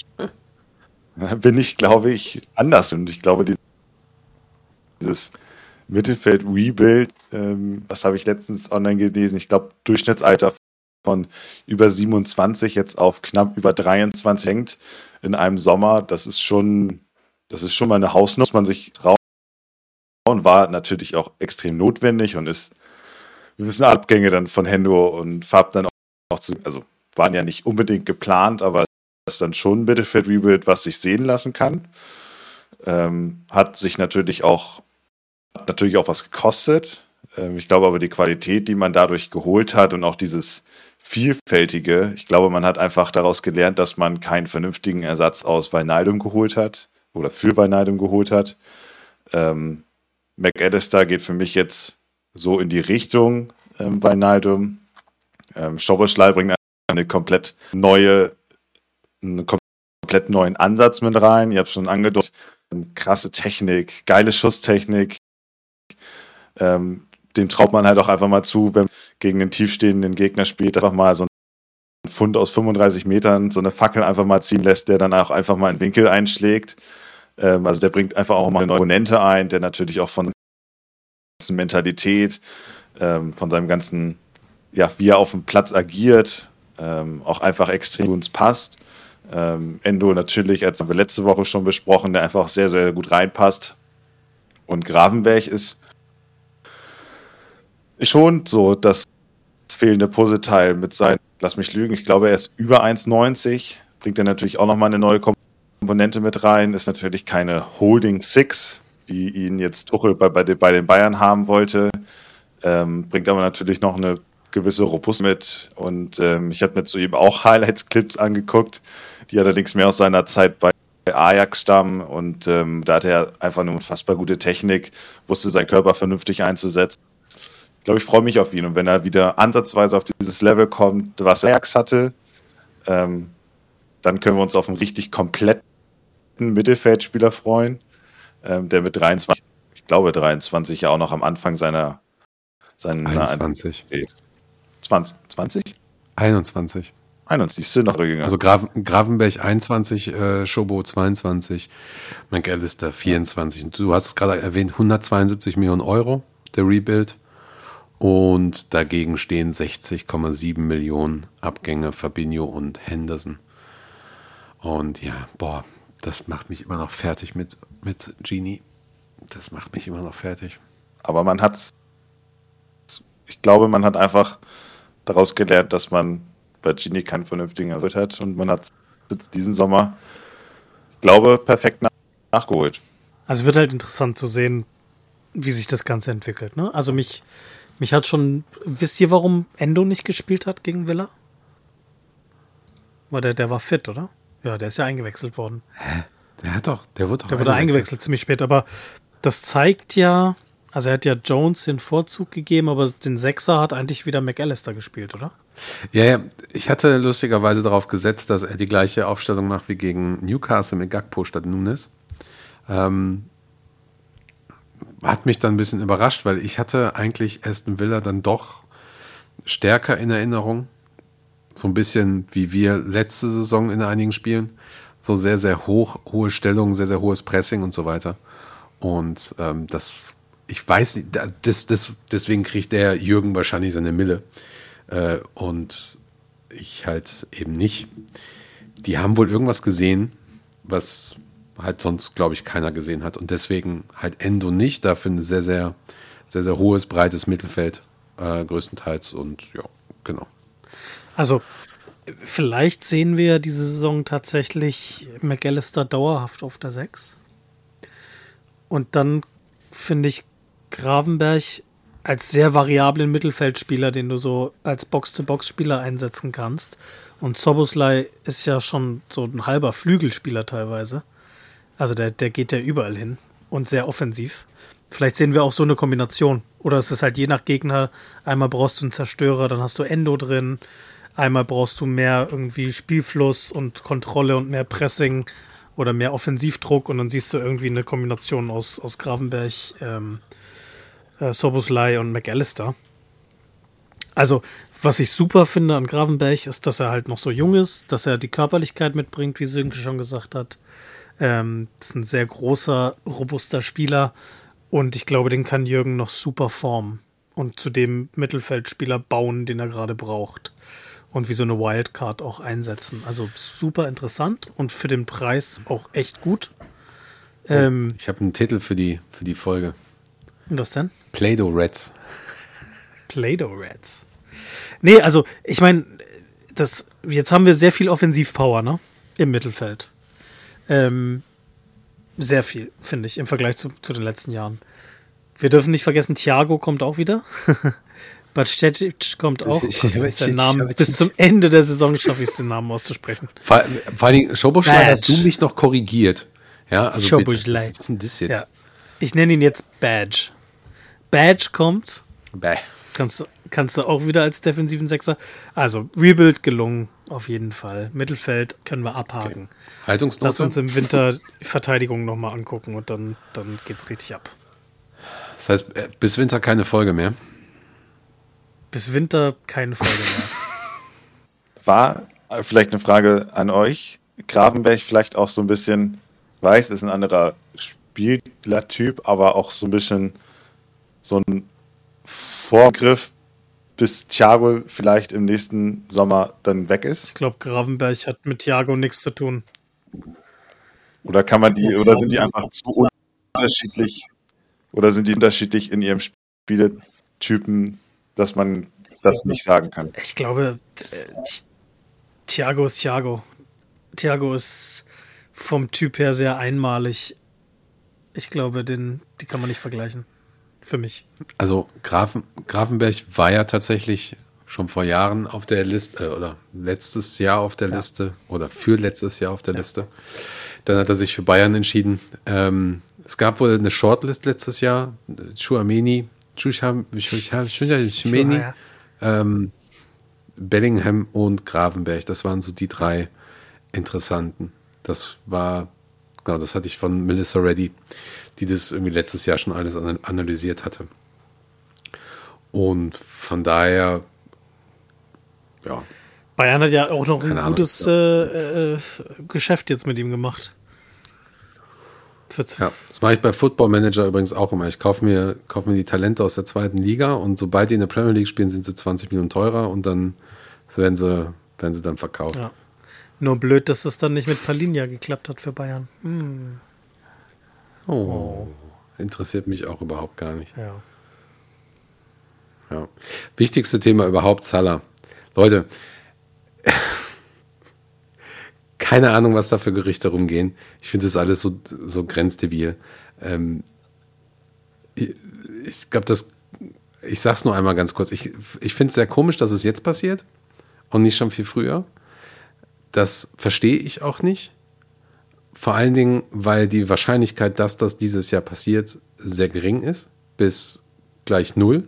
glaube ich, anders. Und ich glaube, dieses Mittelfeld-Rebuild, das habe ich letztens online gelesen, ich glaube, Durchschnittsalter von über 27 jetzt auf knapp über 23 hängt in einem Sommer. Das ist schon mal eine Hausnummer, muss man sich trauen. War natürlich auch extrem notwendig und ist, wir wissen, Abgänge dann von Hendo und Fab dann auch also waren ja nicht unbedingt geplant, aber das ist dann schon ein Mittelfeld-Rebuild, was sich sehen lassen kann. Hat natürlich auch was gekostet. Ich glaube aber die Qualität, die man dadurch geholt hat und auch dieses Vielfältige, ich glaube, man hat einfach daraus gelernt, dass man keinen vernünftigen Ersatz aus Wijnaldum geholt hat oder für Wijnaldum geholt hat. McAllister geht für mich jetzt so in die Richtung Wijnaldum. Szoboszlai bringt einen komplett neuen Ansatz mit rein. Ihr habt schon angedeutet, krasse Technik, geile Schusstechnik. Den traut man halt auch einfach mal zu, wenn man gegen den tiefstehenden Gegner spielt, einfach mal so einen Pfund aus 35 Metern, so eine Fackel einfach mal ziehen lässt, der dann auch einfach mal einen Winkel einschlägt. Also der bringt einfach auch mal eine neue Komponente ein, der natürlich auch von seiner ganzen Mentalität, von seinem ganzen, ja, wie er auf dem Platz agiert, auch einfach extrem zu uns passt. Endo natürlich, als haben wir letzte Woche schon besprochen, der einfach sehr, sehr gut reinpasst. Und Gravenberg ist schon so das fehlende Puzzleteil mit seinen, lass mich lügen, ich glaube, er ist über 1,90, bringt er natürlich auch nochmal eine neue Komponente mit rein, ist natürlich keine Holding Six, wie ihn jetzt Tuchel bei den Bayern haben wollte, bringt aber natürlich noch eine gewisse Robustheit mit und ich habe mir zu ihm auch Highlights-Clips angeguckt, die allerdings mehr aus seiner Zeit bei Ajax stammen und da hatte er einfach eine unfassbar gute Technik, wusste seinen Körper vernünftig einzusetzen. Ich glaube, ich freue mich auf ihn und wenn er wieder ansatzweise auf dieses Level kommt, was Ajax hatte, dann können wir uns auf einen richtig kompletten Mittelfeldspieler freuen, der mit 23, ich glaube 23 ja auch noch am Anfang seiner 21. 20? 21. 21, sind noch gegangen. Also Gravenberch 21, Schobo 22, McAllister 24. Und du hast es gerade erwähnt, 172 Millionen Euro, der Rebuild. Und dagegen stehen 60,7 Millionen Abgänge Fabinho und Henderson. Und ja, das macht mich immer noch fertig mit Gini. Das macht mich immer noch fertig. Aber ich glaube, man hat einfach daraus gelernt, dass man bei Gini keinen vernünftigen Ersatz hat und man hat jetzt diesen Sommer, glaube perfekt nachgeholt. Also wird halt interessant zu sehen, wie sich das Ganze entwickelt. Ne? Also mich hat schon, wisst ihr, warum Endo nicht gespielt hat gegen Villa? Weil der war fit, oder? Ja, der ist ja eingewechselt worden. Hä? Der wurde eingewechselt ziemlich spät, aber das zeigt ja, also er hat ja Jones den Vorzug gegeben, aber den Sechser hat eigentlich wieder McAllister gespielt, oder? Ja, ich hatte lustigerweise darauf gesetzt, dass er die gleiche Aufstellung macht wie gegen Newcastle mit Gakpo statt Nunes. Hat mich dann ein bisschen überrascht, weil ich hatte eigentlich Aston Villa dann doch stärker in Erinnerung. So ein bisschen wie wir letzte Saison in einigen Spielen. So sehr, sehr hohe Stellung, sehr, sehr hohes Pressing und so weiter. Und ich weiß nicht, deswegen kriegt der Jürgen wahrscheinlich seine Mille. Und ich halt eben nicht. Die haben wohl irgendwas gesehen, was halt sonst, glaube ich, keiner gesehen hat. Und deswegen halt Endo nicht, dafür ein sehr, sehr, sehr, sehr hohes, breites Mittelfeld größtenteils. Und ja, genau. Also vielleicht sehen wir diese Saison tatsächlich McAllister dauerhaft auf der 6. Und dann finde ich Gravenberch als sehr variablen Mittelfeldspieler, den du so als Box-to-Box-Spieler einsetzen kannst. Und Szoboszlai ist ja schon so ein halber Flügelspieler teilweise. Also der geht ja überall hin und sehr offensiv. Vielleicht sehen wir auch so eine Kombination. Oder es ist halt je nach Gegner, einmal brauchst du einen Zerstörer, dann hast du Endo drin. Einmal brauchst du mehr irgendwie Spielfluss und Kontrolle und mehr Pressing oder mehr Offensivdruck und dann siehst du irgendwie eine Kombination aus Gravenberch, Szoboszlai und McAllister. Also, was ich super finde an Gravenberch, ist, dass er halt noch so jung ist, dass er die Körperlichkeit mitbringt, wie Sönke schon gesagt hat. Ist ein sehr großer, robuster Spieler und ich glaube, den kann Jürgen noch super formen und zu dem Mittelfeldspieler bauen, den er gerade braucht. Und wie so eine Wildcard auch einsetzen. Also super interessant und für den Preis auch echt gut. Ich habe einen Titel für die Folge. Was denn? Play-Doh Reds. Play-Doh Reds. Nee, also ich meine, jetzt haben wir sehr viel Offensivpower, ne? Im Mittelfeld. Sehr viel, finde ich, im Vergleich zu den letzten Jahren. Wir dürfen nicht vergessen, Thiago kommt auch wieder. Bacetić kommt auch. Sein Namen bis zum Ende der Saison schaffe ich es, den Namen auszusprechen. Vor allen Dingen, Szoboszlai, hast du mich noch korrigiert. Ja, also Szoboszlai. Was ist denn das jetzt? Ja. Ich nenne ihn jetzt Badge. Badge kommt. Bäh. Kannst du auch wieder als defensiven Sechser. Also, Rebuild gelungen, auf jeden Fall. Mittelfeld können wir abhaken. Okay. Haltungsnote? Lass uns im Winter Verteidigung nochmal angucken und dann geht's richtig ab. Das heißt, bis Winter keine Folge mehr? Bis Winter keine Folge mehr. War vielleicht eine Frage an euch. Gravenberch vielleicht auch so ein bisschen, weiß, ist ein anderer Spielertyp, aber auch so ein bisschen so ein Vorgriff, bis Thiago vielleicht im nächsten Sommer dann weg ist? Ich glaube, Gravenberch hat mit Thiago nichts zu tun. Oder sind die einfach zu unterschiedlich? Oder sind die unterschiedlich in ihrem Spieletypen, dass man das nicht sagen kann. Ich glaube, Thiago ist Thiago. Thiago ist vom Typ her sehr einmalig. Ich glaube, die kann man nicht vergleichen. Für mich. Also Grafenberg war ja tatsächlich schon vor Jahren auf der Liste oder letztes Jahr auf der Liste oder für letztes Jahr auf der Liste. Dann hat er sich für Bayern entschieden. Es gab wohl eine Shortlist letztes Jahr. Tchouaméni, Bellingham und Grafenberg. Das waren so die 3 Interessanten. Das hatte ich von Melissa Reddy, die das irgendwie letztes Jahr schon alles analysiert hatte. Und von daher, ja. Bayern hat ja auch noch ein gutes Geschäft jetzt mit ihm gemacht. Ja, das mache ich bei Football Manager übrigens auch immer. Ich kaufe mir die Talente aus der 2. Liga und sobald die in der Premier League spielen, sind sie 20 Millionen teurer und dann werden sie dann verkauft. Ja. Nur blöd, dass es dann nicht mit Palinja geklappt hat für Bayern. Oh, interessiert mich auch überhaupt gar nicht. Ja. Wichtigste Thema überhaupt, Salah. Leute, keine Ahnung, was da für Gerüchte rumgehen. Ich finde das alles so grenzdebil. Ich glaube, ich sag's nur einmal ganz kurz. Ich finde es sehr komisch, dass es jetzt passiert und nicht schon viel früher. Das verstehe ich auch nicht. Vor allen Dingen, weil die Wahrscheinlichkeit, dass das dieses Jahr passiert, sehr gering ist. Bis gleich 0.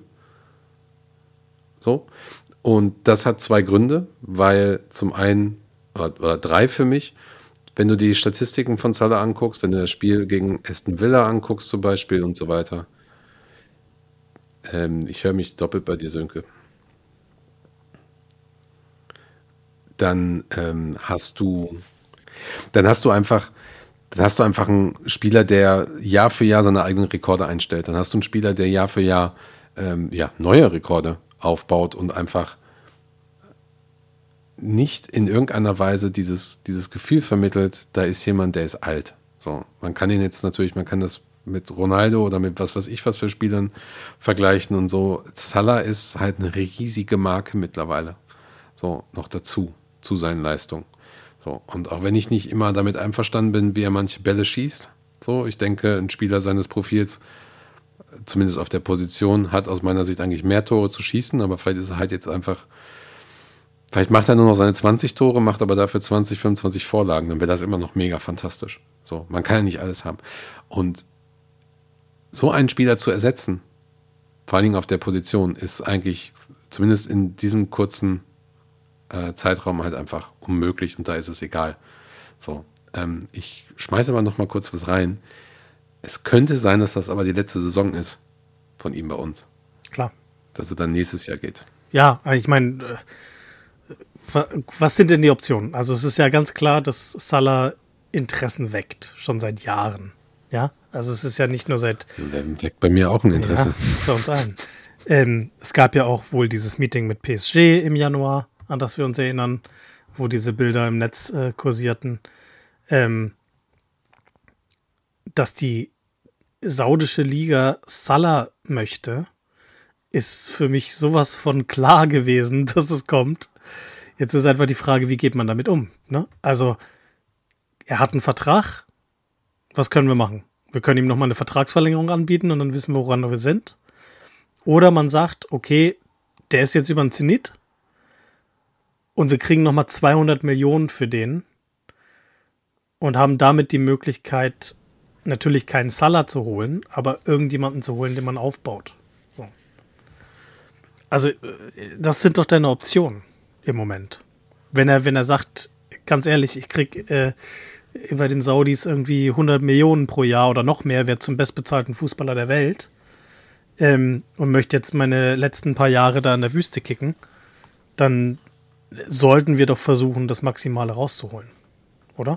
So. Und das hat 2 Gründe, weil zum einen, oder 3 für mich, wenn du die Statistiken von Salah anguckst, wenn du das Spiel gegen Aston Villa anguckst zum Beispiel und so weiter. Ich höre mich doppelt bei dir, Sönke. Dann hast du einfach einen Spieler, der Jahr für Jahr seine eigenen Rekorde einstellt. Dann hast du einen Spieler, der Jahr für Jahr neue Rekorde aufbaut und einfach nicht in irgendeiner Weise dieses Gefühl vermittelt, da ist jemand, der ist alt. So, man kann das mit Ronaldo oder mit was weiß ich was für Spielern vergleichen und so. Salah ist halt eine riesige Marke mittlerweile. So, noch dazu, zu seinen Leistungen. So, und auch wenn ich nicht immer damit einverstanden bin, wie er manche Bälle schießt, so, ich denke, ein Spieler seines Profils, zumindest auf der Position, hat aus meiner Sicht eigentlich mehr Tore zu schießen, aber vielleicht ist er halt jetzt einfach, vielleicht macht er nur noch seine 20 Tore, macht aber dafür 20, 25 Vorlagen, dann wäre das immer noch mega fantastisch. So, man kann ja nicht alles haben. Und so einen Spieler zu ersetzen, vor allen Dingen auf der Position, ist eigentlich, zumindest in diesem kurzen Zeitraum halt einfach unmöglich und da ist es egal. So, ich schmeiße aber noch mal kurz was rein. Es könnte sein, dass das aber die letzte Saison ist von ihm bei uns. Klar. Dass er dann nächstes Jahr geht. Ja, ich meine, was sind denn die Optionen? Also es ist ja ganz klar, dass Salah Interessen weckt, schon seit Jahren. Ja, also es ist ja nicht nur seit... Weckt bei mir auch ein Interesse. Ja, bei uns allen. Es gab ja auch wohl dieses Meeting mit PSG im Januar, an das wir uns erinnern, wo diese Bilder im Netz kursierten, dass die saudische Liga Salah möchte, ist für mich sowas von klar gewesen, dass es kommt. Jetzt ist einfach die Frage, wie geht man damit um? Ne? Also, er hat einen Vertrag. Was können wir machen? Wir können ihm nochmal eine Vertragsverlängerung anbieten und dann wissen wir, woran wir sind. Oder man sagt, okay, der ist jetzt über den Zenit und wir kriegen nochmal 200 Millionen für den und haben damit die Möglichkeit, natürlich keinen Salah zu holen, aber irgendjemanden zu holen, den man aufbaut. So. Also, das sind doch deine Optionen im Moment. Wenn er sagt, ganz ehrlich, ich krieg bei den Saudis irgendwie 100 Millionen pro Jahr oder noch mehr, werde zum bestbezahlten Fußballer der Welt und möchte jetzt meine letzten paar Jahre da in der Wüste kicken, dann sollten wir doch versuchen, das Maximale rauszuholen. Oder?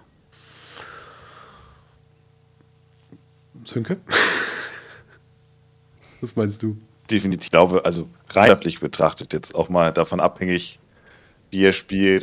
Sönke? Was meinst du? Definitiv. Ich glaube, also rein wirtschaftlich betrachtet, jetzt auch mal davon abhängig, wie er spielt,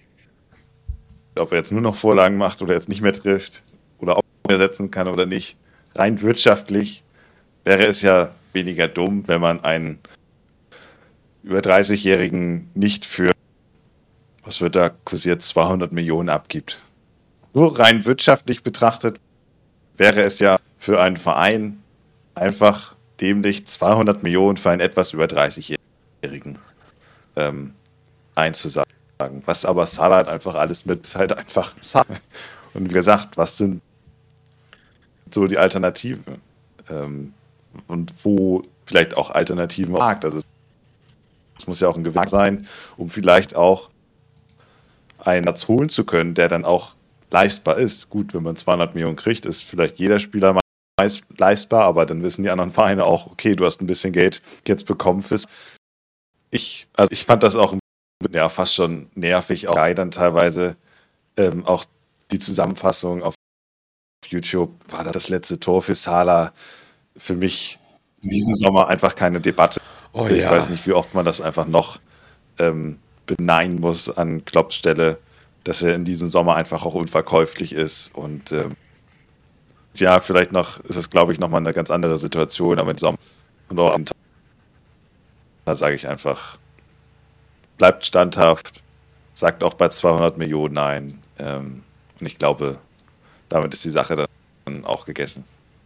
ob er jetzt nur noch Vorlagen macht oder jetzt nicht mehr trifft oder ob er setzen kann oder nicht. Rein wirtschaftlich wäre es ja weniger dumm, wenn man einen über 30-Jährigen nicht für, was wird da kursiert, 200 Millionen abgibt. Nur rein wirtschaftlich betrachtet wäre es ja für einen Verein einfach dämlich, 200 Millionen für einen etwas über 30-Jährigen einzusagen. Was aber Salah halt einfach alles mit, ist halt einfach Salah. Und wie gesagt, was sind so die Alternativen? Und wo vielleicht auch Alternativen am Markt. Also es muss ja auch ein Gewinn sein, um vielleicht auch einen Platz holen zu können, der dann auch leistbar ist. Gut, wenn man 200 Millionen kriegt, ist vielleicht jeder Spieler leistbar, aber dann wissen die anderen Vereine auch, okay, du hast ein bisschen Geld jetzt bekommen fürs. Ich fand das auch fast schon nervig, auch dann teilweise auch die Zusammenfassung auf YouTube, war das letzte Tor für Salah für mich in diesem Sommer einfach keine Debatte. Ich weiß nicht, wie oft man das einfach noch beneiden muss an Klopps Stelle, dass er in diesem Sommer einfach auch unverkäuflich ist. Und ja, vielleicht noch ist es, glaube ich, nochmal eine ganz andere Situation, aber im Sommer und auch am Tag, da sage ich einfach, bleibt standhaft, sagt auch bei 200 Millionen nein. Und ich glaube, damit ist die Sache dann auch gegessen.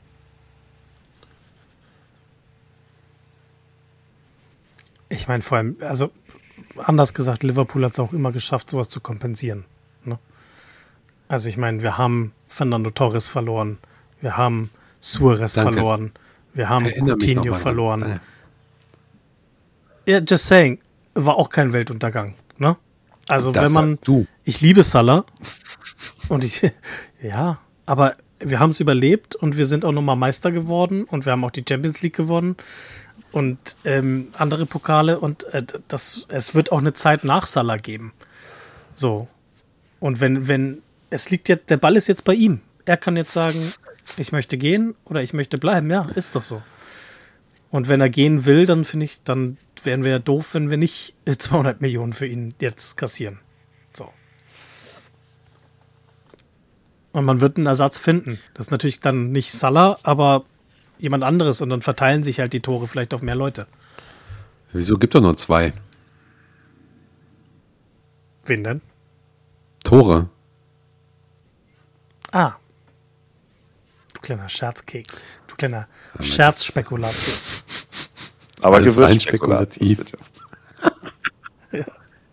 Ich meine, vor allem, also anders gesagt, Liverpool hat es auch immer geschafft, sowas zu kompensieren. Ne? Also ich meine, wir haben Fernando Torres verloren, wir haben Suarez verloren, wir haben Coutinho verloren. Ja, just saying, war auch kein Weltuntergang. Ne? Also das wenn man, ich liebe Salah und ja, aber wir haben es überlebt und wir sind auch nochmal Meister geworden und wir haben auch die Champions League gewonnen und andere Pokale und es wird auch eine Zeit nach Salah geben. So. Und wenn es liegt jetzt, der Ball ist jetzt bei ihm. Er kann jetzt sagen, ich möchte gehen oder ich möchte bleiben. Ja, ist doch so. Und wenn er gehen will, dann finde ich, dann wären wir ja doof, wenn wir nicht 200 Millionen für ihn jetzt kassieren. So. Und man wird einen Ersatz finden. Das ist natürlich dann nicht Salah, aber jemand anderes und dann verteilen sich halt die Tore vielleicht auf mehr Leute. Wieso gibt doch nur 2 Wen denn? Tore? Ah. Du kleiner Scherzkeks. Du kleiner Scherzspekulatius. Aber alles rein Gewürzspekulativ. Ja.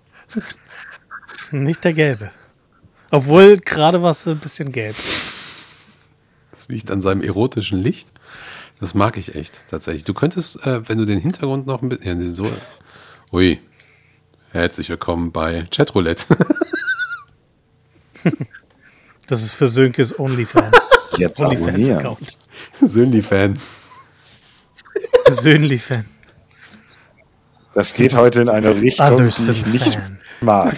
Nicht der Gelbe. Obwohl, gerade war es ein bisschen gelb. Das liegt an seinem erotischen Licht. Das mag ich echt, tatsächlich. Du könntest, wenn du den Hintergrund noch ein bisschen... Ja, so, ui, herzlich willkommen bei Chatroulette. Das ist für Sönkes OnlyFans. Jetzt OnlyFans-Account. Sönli-Fan. Sönli-Fan. Das geht heute in eine Richtung, Others die ich nicht Fan. mag.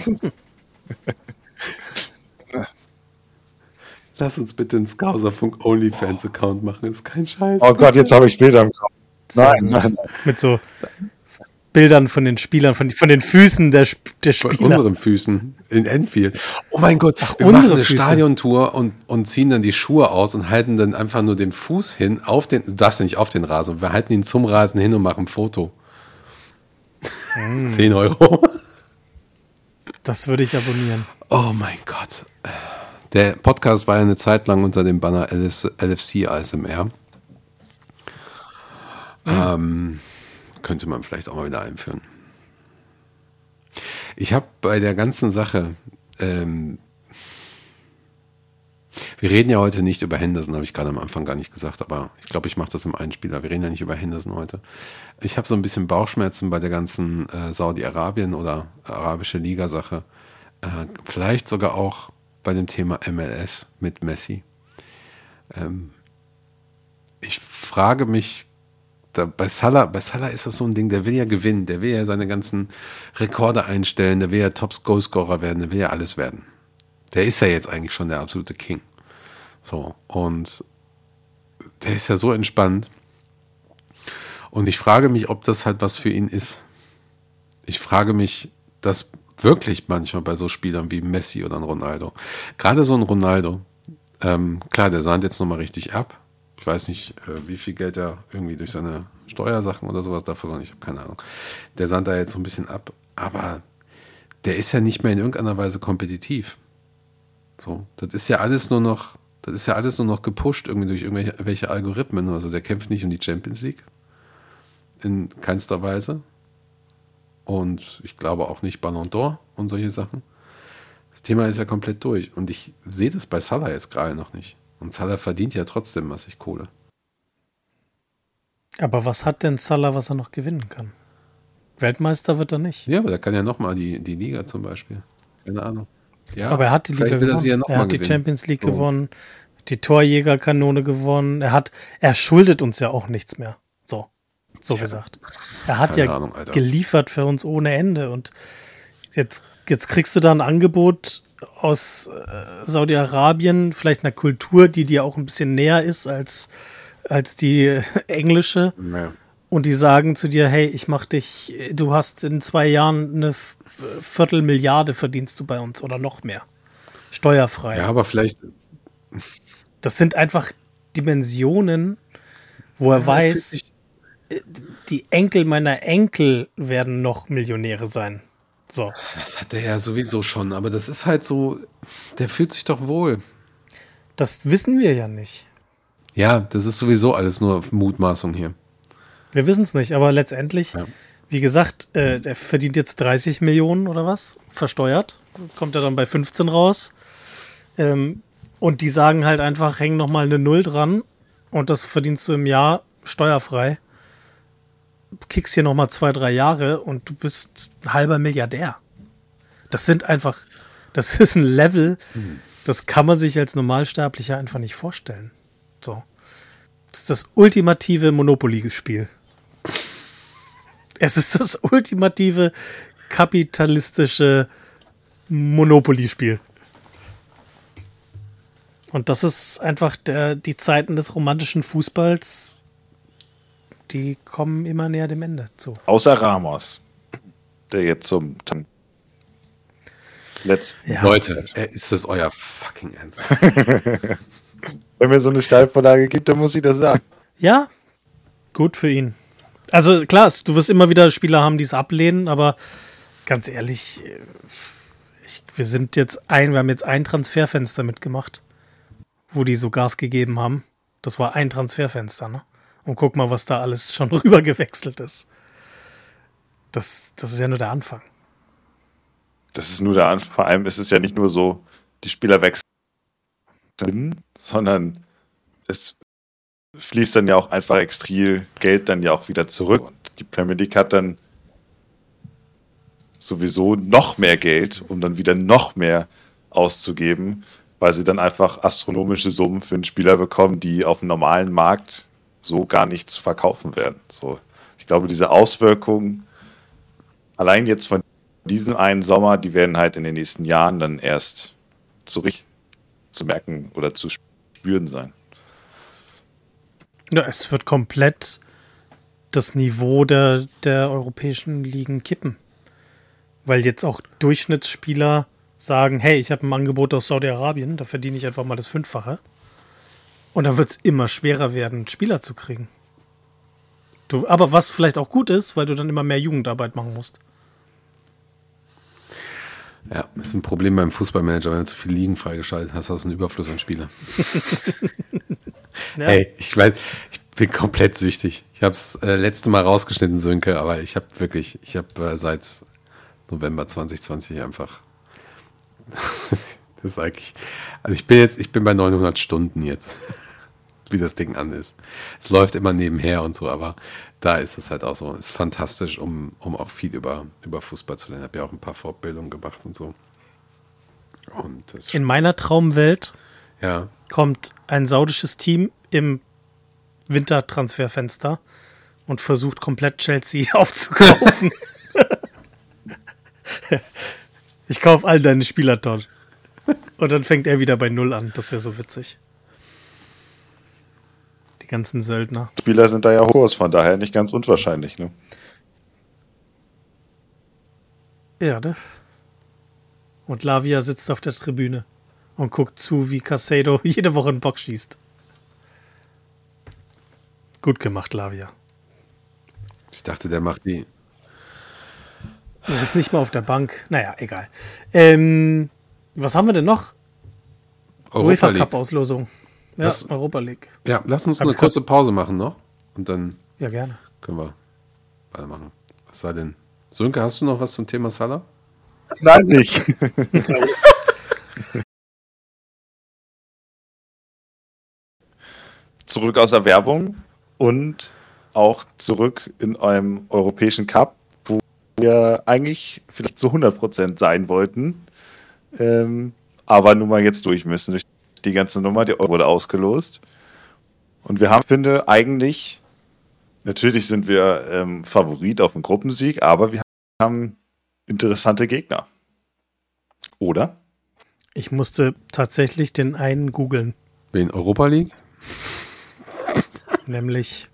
Lass uns bitte einen Skauserfunk OnlyFans-Account machen. Das ist kein Scheiß. Oh Gott, jetzt habe ich Bilder im Kopf. Nein. Mit so Bildern von den Spielern, von den Füßen der Bei Spieler. unseren Füßen in Enfield. Oh mein Gott, wir unsere machen eine Füße. Stadiontour und ziehen dann die Schuhe aus und halten dann einfach nur den Fuß hin auf den, du darfst ja nicht auf den Rasen, wir halten ihn zum Rasen hin und machen ein Foto. 10 €. Das würde ich abonnieren. Oh mein Gott. Der Podcast war ja eine Zeit lang unter dem Banner LFC ASMR. Könnte man vielleicht auch mal wieder einführen. Ich habe bei der ganzen Sache, wir reden ja heute nicht über Henderson, habe ich gerade am Anfang gar nicht gesagt, aber ich glaube, ich mache das im Einspieler. Wir reden ja nicht über Henderson heute. Ich habe so ein bisschen Bauchschmerzen bei der ganzen Saudi-Arabien oder arabische Liga-Sache. Vielleicht sogar auch bei dem Thema MLS mit Messi. Ich frage mich, bei Salah ist das so ein Ding, der will ja gewinnen, der will ja seine ganzen Rekorde einstellen, der will ja Top-Goalscorer werden, der will ja alles werden. Der ist ja jetzt eigentlich schon der absolute King. So, und der ist ja so entspannt. Und ich frage mich, ob das halt was für ihn ist. Ich frage mich, das wirklich manchmal bei so Spielern wie Messi oder ein Ronaldo. Gerade so ein Ronaldo, klar, der sahnt jetzt nochmal richtig ab. Ich weiß nicht, wie viel Geld er irgendwie durch seine Steuersachen oder sowas da verloren. Ich habe keine Ahnung. Der sandt da jetzt so ein bisschen ab. Aber der ist ja nicht mehr in irgendeiner Weise kompetitiv. So, das ist ja alles nur noch gepusht irgendwie durch irgendwelche Algorithmen. Also der kämpft nicht um die Champions League. In keinster Weise. Und ich glaube auch nicht Ballon d'Or und solche Sachen. Das Thema ist ja komplett durch. Und ich sehe das bei Salah jetzt gerade noch nicht. Und Salah verdient ja trotzdem massig Kohle. Aber was hat denn Salah, was er noch gewinnen kann? Weltmeister wird er nicht. Ja, aber der kann ja nochmal die Liga zum Beispiel. Keine Ahnung. Ja, aber er hat die Liga gewonnen. Er hat die Champions League gewonnen, die Torjägerkanone gewonnen. Er schuldet uns ja auch nichts mehr. So gesagt. Er hat ja Ahnung, Alter, geliefert für uns ohne Ende. Und jetzt kriegst du da ein Angebot aus Saudi-Arabien, vielleicht einer Kultur, die dir auch ein bisschen näher ist als die englische. Ja. Und die sagen zu dir, hey, du hast in 2 Jahren eine Viertelmilliarde verdienst du bei uns oder noch mehr. Steuerfrei. Ja, aber vielleicht. Das sind einfach Dimensionen, wo er weiß, die Enkel meiner Enkel werden noch Millionäre sein. So. Das hat er ja sowieso schon, aber das ist halt so, der fühlt sich doch wohl. Das wissen wir ja nicht. Ja, das ist sowieso alles nur Mutmaßung hier. Wir wissen es nicht, aber letztendlich, Ja. wie gesagt, der verdient jetzt 30 Millionen oder was, versteuert. Kommt er dann bei 15 raus. Und die sagen halt einfach, häng nochmal eine Null dran und das verdienst du im Jahr steuerfrei. Kickst hier nochmal 2, 3 Jahre und du bist ein halber Milliardär. Das ist ein Level, das kann man sich als Normalsterblicher einfach nicht vorstellen. So. Das ist das ultimative Monopoly-Spiel. Es ist das ultimative kapitalistische Monopoly-Spiel. Und das ist einfach die Zeiten des romantischen Fußballs, die kommen immer näher dem Ende zu. Außer Ramos, der jetzt zum letzten... Ja. Leute, ist das euer fucking Ernst? Wenn mir so eine Steilvorlage gibt, dann muss ich das sagen. Ja, gut für ihn. Also klar, du wirst immer wieder Spieler haben, die es ablehnen, aber ganz ehrlich, wir haben jetzt ein Transferfenster mitgemacht, wo die so Gas gegeben haben. Das war ein Transferfenster, ne? Und guck mal, was da alles schon rüber gewechselt ist. Das ist ja nur der Anfang. Das ist nur der Anfang. Vor allem ist es ja nicht nur so, die Spieler wechseln, sondern es fließt dann ja auch einfach extrem Geld dann ja auch wieder zurück. Und die Premier League hat dann sowieso noch mehr Geld, um dann wieder noch mehr auszugeben, weil sie dann einfach astronomische Summen für einen Spieler bekommen, die auf dem normalen Markt so gar nicht zu verkaufen werden. So, ich glaube, diese Auswirkungen allein jetzt von diesem einen Sommer, die werden halt in den nächsten Jahren dann erst so richtig zu merken oder zu spüren sein. Ja, es wird komplett das Niveau der europäischen Ligen kippen. Weil jetzt auch Durchschnittsspieler sagen, hey, ich habe ein Angebot aus Saudi-Arabien, da verdiene ich einfach mal das 5-fache. Und dann wird es immer schwerer werden, Spieler zu kriegen. Aber was vielleicht auch gut ist, weil du dann immer mehr Jugendarbeit machen musst. Ja, das ist ein Problem beim Fußballmanager, wenn du zu viele Ligen freigeschaltet hast, hast du einen Überfluss an Spielern. Ja. Hey, ich bin komplett süchtig. Ich habe es letzte Mal rausgeschnitten, Sönke, aber ich habe seit November 2020 einfach das ist eigentlich, also ich bin bei 900 Stunden jetzt, wie das Ding an ist. Es läuft immer nebenher und so, aber da ist es halt auch so. Es ist fantastisch, um auch viel über Fußball zu lernen. Ich habe ja auch ein paar Fortbildungen gemacht und so. Und das In meiner Traumwelt ja. kommt ein saudisches Team im Wintertransferfenster und versucht komplett Chelsea aufzukaufen. Ich kaufe all deine Spieler dort. Und dann fängt er wieder bei Null an. Das wäre so witzig. Die ganzen Söldner. Spieler sind da ja hoch, von daher nicht ganz unwahrscheinlich. Ne? Ja, ne? Und Lavia sitzt auf der Tribüne und guckt zu, wie Casado jede Woche einen Bock schießt. Gut gemacht, Lavia. Ich dachte, der macht die. Er ist nicht mal auf der Bank. Naja, egal. Was haben wir denn noch? Europa UEFA League. Cup-Auslosung. Ja, Was? Europa League. Ja, lass uns Hab's eine kurze Pause machen noch. Und dann Ja, gerne. können wir weitermachen. Was sei denn? Sönke, hast du noch was zum Thema Salah? Nein, nicht. Zurück aus der Werbung und auch zurück in einem europäischen Cup, wo wir eigentlich vielleicht zu 100% sein wollten, aber nun mal jetzt durch müssen. Durch die ganze Nummer, die Euro wurde ausgelost. Und wir haben, finde eigentlich, natürlich sind wir Favorit auf den Gruppensieg, aber wir haben interessante Gegner. Oder? Ich musste tatsächlich den einen googeln, Wen? Europa League? nämlich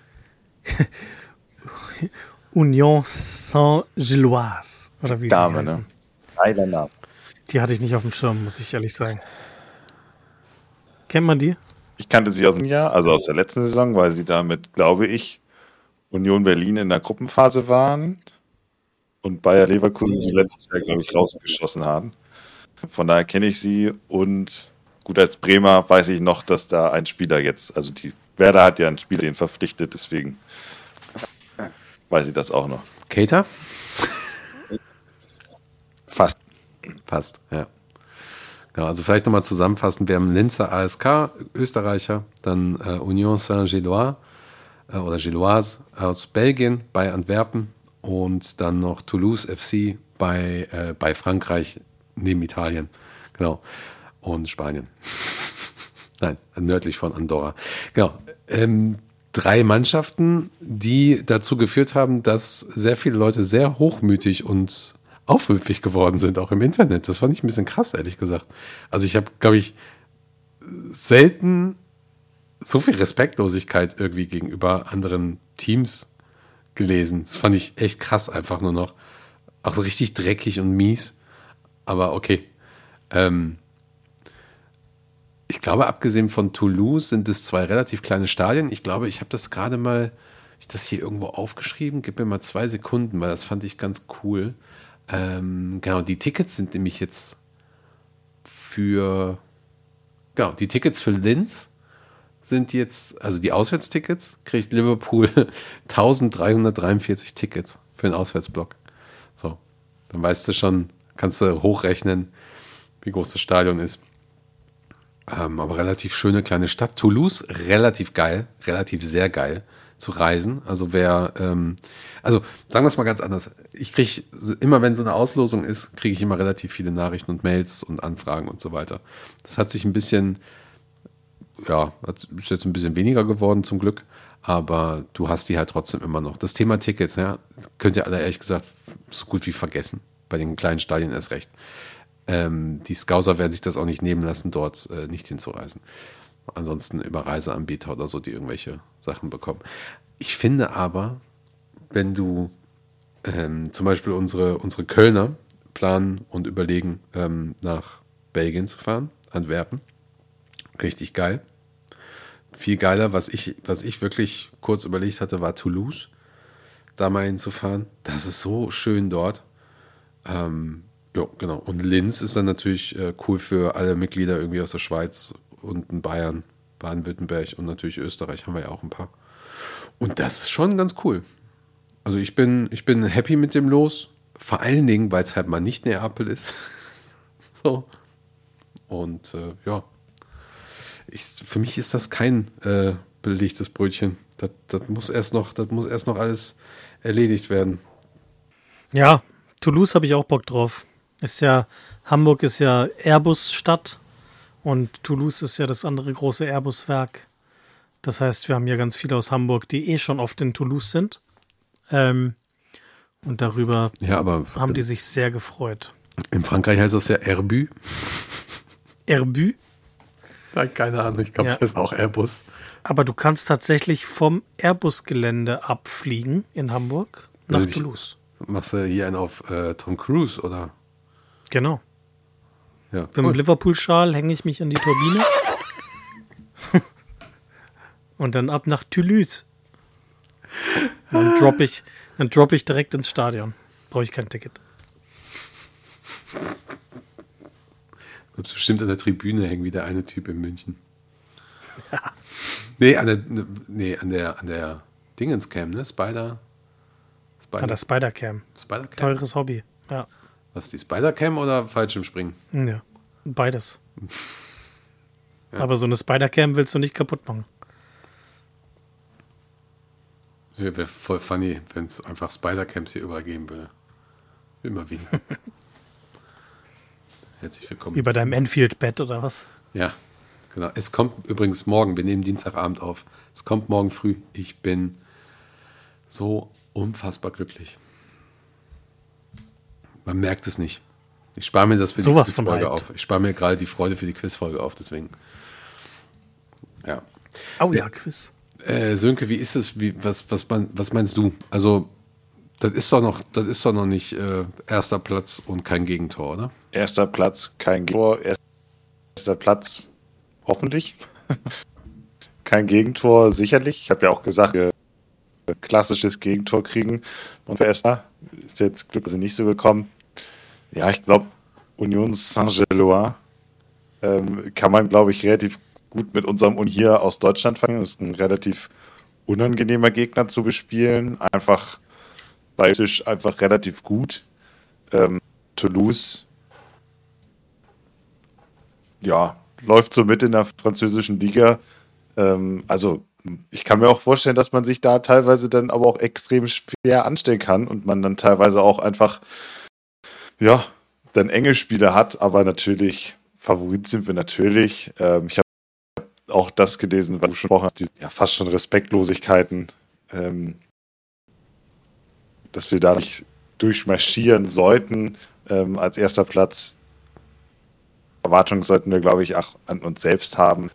Union Saint-Gilloise. Oder wie Dame, die heißen. ne? Geiler Name. Die hatte ich nicht auf dem Schirm, muss ich ehrlich sagen. Kennt man die? Ich kannte sie aus dem Jahr, also aus der letzten Saison, weil sie damit, glaube ich, Union Berlin in der Gruppenphase waren und Bayer Leverkusen sie letztes Jahr, glaube ich, rausgeschossen haben. Von daher kenne ich sie und gut, als Bremer weiß ich noch, dass da ein Spieler jetzt, also die Werder hat ja einen Spieler den verpflichtet, deswegen weiß ich das auch noch. Keita? Fast. Passt, ja. Genau, also vielleicht nochmal zusammenfassen. Wir haben Linzer ASK, Österreicher, dann Union Saint-Gilloise oder Gilloise aus Belgien bei Antwerpen und dann noch Toulouse FC bei Frankreich neben Italien. Genau. Und Spanien. Nein, nördlich von Andorra. Genau. 3 Mannschaften, die dazu geführt haben, dass sehr viele Leute sehr hochmütig und aufmüpfig geworden sind, auch im Internet. Das fand ich ein bisschen krass, ehrlich gesagt. Also ich habe, glaube ich, selten so viel Respektlosigkeit irgendwie gegenüber anderen Teams gelesen. Das fand ich echt krass einfach nur noch. Auch so richtig dreckig und mies. Aber okay. Ich glaube, abgesehen von Toulouse sind es 2 relativ kleine Stadien. Ich glaube, ich habe das gerade mal, ich das hier irgendwo aufgeschrieben. Gib mir mal 2 Sekunden, weil das fand ich ganz cool. Genau, die Tickets sind nämlich jetzt die Tickets für Linz sind jetzt, also die Auswärtstickets, kriegt Liverpool 1343 Tickets für den Auswärtsblock. So, dann weißt du schon, kannst du hochrechnen, wie groß das Stadion ist. Aber relativ schöne kleine Stadt. Toulouse, relativ geil, relativ sehr geil zu reisen. Also sagen wir es mal ganz anders. Ich kriege immer, wenn so eine Auslosung ist, kriege ich immer relativ viele Nachrichten und Mails und Anfragen und so weiter. Das hat sich ein bisschen, ist jetzt ein bisschen weniger geworden zum Glück, aber du hast die halt trotzdem immer noch. Das Thema Tickets, ja, könnt ihr alle ehrlich gesagt so gut wie vergessen. Bei den kleinen Stadien erst recht. Die Scouser werden sich das auch nicht nehmen lassen, dort nicht hinzureisen. Ansonsten über Reiseanbieter oder so, die irgendwelche Sachen bekommen. Ich finde aber, wenn du zum Beispiel unsere Kölner planen und überlegen, nach Belgien zu fahren, Antwerpen, richtig geil. Viel geiler, was ich wirklich kurz überlegt hatte, war Toulouse, da mal hinzufahren. Das ist so schön dort. Ja, genau. Und Linz ist dann natürlich cool für alle Mitglieder irgendwie aus der Schweiz und in Bayern, Baden-Württemberg und natürlich Österreich haben wir ja auch ein paar. Und das ist schon ganz cool. Also ich bin happy mit dem Los. Vor allen Dingen, weil es halt mal nicht Neapel ist. So. Und für mich ist das kein belegtes Brötchen. Das muss erst noch alles erledigt werden. Ja, Toulouse habe ich auch Bock drauf. Hamburg ist ja Airbus-Stadt und Toulouse ist ja das andere große Airbus-Werk. Das heißt, wir haben ja ganz viele aus Hamburg, die schon oft in Toulouse sind. Und darüber haben die sich sehr gefreut. In Frankreich heißt das ja Airbus. Airbus? Ja, keine Ahnung, ich glaube, es heißt auch Airbus. Aber du kannst tatsächlich vom Airbus-Gelände abfliegen in Hamburg nach Toulouse. Machst du hier einen auf Tom Cruise, oder? Genau. Ja, Mit dem Liverpool-Schal hänge ich mich an die Turbine. Und dann ab nach Toulouse. Dann droppe ich direkt ins Stadion. Brauche ich kein Ticket. Wird bestimmt an der Tribüne hängen wie der eine Typ in München. Ja. Nee, an der Dingenscam, ne? Spider. An der Spider-Cam. Spider-Cam? Teures Hobby, ja. Was, die Spider-Cam oder Fallschirmspringen? Ja, beides. Ja. Aber so eine Spider-Cam willst du nicht kaputt machen. Ja, wäre voll funny, wenn es einfach Spider-Cams hier überall geben würde. Immer wieder. Herzlich willkommen. Wie bei deinem Enfield-Bett oder was? Ja, genau. Es kommt übrigens morgen, wir nehmen Dienstagabend auf. Es kommt morgen früh. Ich bin so unfassbar glücklich. Man merkt es nicht. Ich spare mir das für die Sowas von Quizfolge hyped. auf. Ich spare mir gerade die Freude für die Quizfolge auf, deswegen. Ja. Oh ja, Quiz. Sönke, wie ist es? Was meinst du? Also, das ist doch noch nicht erster Platz und kein Gegentor, oder? Erster Platz, kein Gegentor. Erster Platz, hoffentlich. Kein Gegentor, sicherlich. Ich habe ja auch gesagt, wir klassisches Gegentor kriegen. Und für Erster ist jetzt glücklicherweise nicht so gekommen. Ja, ich glaube, Union Saint-Gilloise kann man, glaube ich, relativ gut mit unserem hier aus Deutschland fangen. Das ist ein relativ unangenehmer Gegner zu bespielen. Einfach baltisch einfach relativ gut. Toulouse, ja, läuft so mit in der französischen Liga. Also ich kann mir auch vorstellen, dass man sich da teilweise dann aber auch extrem schwer anstellen kann und man dann teilweise auch einfach, ja, dann enge Spiele hat, aber natürlich, Favorit sind wir natürlich. Ich habe auch das gelesen, was du schon gesprochen hast, die ja, fast schon Respektlosigkeiten, dass wir da nicht durchmarschieren sollten als erster Platz. Erwartungen sollten wir, glaube ich, auch an uns selbst haben.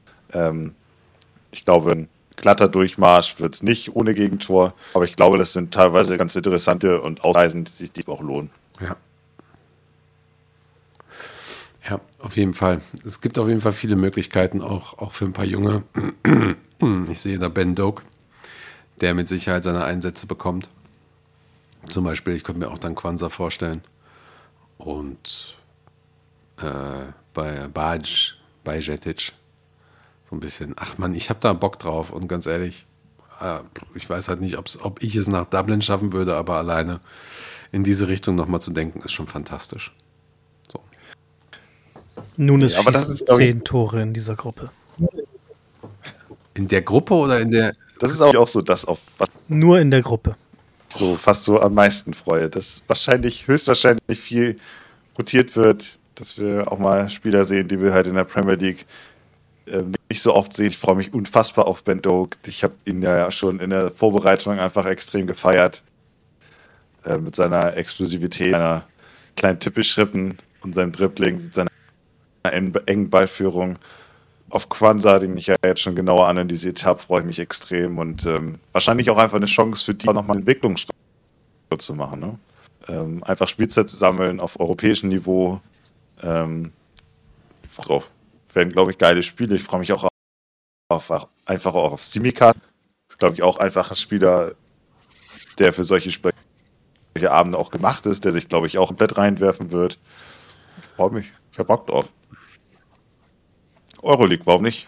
Ich glaube, ein glatter Durchmarsch wird es nicht ohne Gegentor, aber ich glaube, das sind teilweise ganz interessante und Ausreisen, die sich auch lohnen. Ja. Ja, auf jeden Fall. Es gibt auf jeden Fall viele Möglichkeiten, auch für ein paar Junge. Ich sehe da Ben Doak, der mit Sicherheit seine Einsätze bekommt. Zum Beispiel, ich könnte mir auch dann Kwanza vorstellen. Und bei Bajcetic so ein bisschen. Ach man, ich habe da Bock drauf und ganz ehrlich, ich weiß halt nicht, ob ich es nach Dublin schaffen würde, aber alleine in diese Richtung nochmal zu denken, ist schon fantastisch. So. Nunes aber das schießt ist, glaub ich, 10 Tore in dieser Gruppe. In der Gruppe oder in der... Das ist auch so das, auf was Nur in der Gruppe. so fast so am meisten freue, dass höchstwahrscheinlich viel rotiert wird, dass wir auch mal Spieler sehen, die wir halt in der Premier League nicht so oft sehen. Ich freue mich unfassbar auf Ben Doak. Ich habe ihn ja schon in der Vorbereitung einfach extrem gefeiert. Mit seiner Explosivität, seiner kleinen Tippelschritten und seinem Dribbling, seiner engen Ballführung. Auf Kwanza, den ich ja jetzt schon genauer analysiert habe, freue ich mich extrem und wahrscheinlich auch einfach eine Chance für die nochmal einen Entwicklungsschritt zu machen. Ne? Einfach Spielzeit zu sammeln auf europäischem Niveau. Werden, glaube ich, geile Spiele. Ich freue mich auch einfach auch auf Simikat. Ist, glaube ich, auch einfach ein Spieler, der für solche Abende auch gemacht ist, der sich, glaube ich, auch komplett reinwerfen wird. Ich freue mich. Ich habe Bock drauf. Euroleague, warum nicht?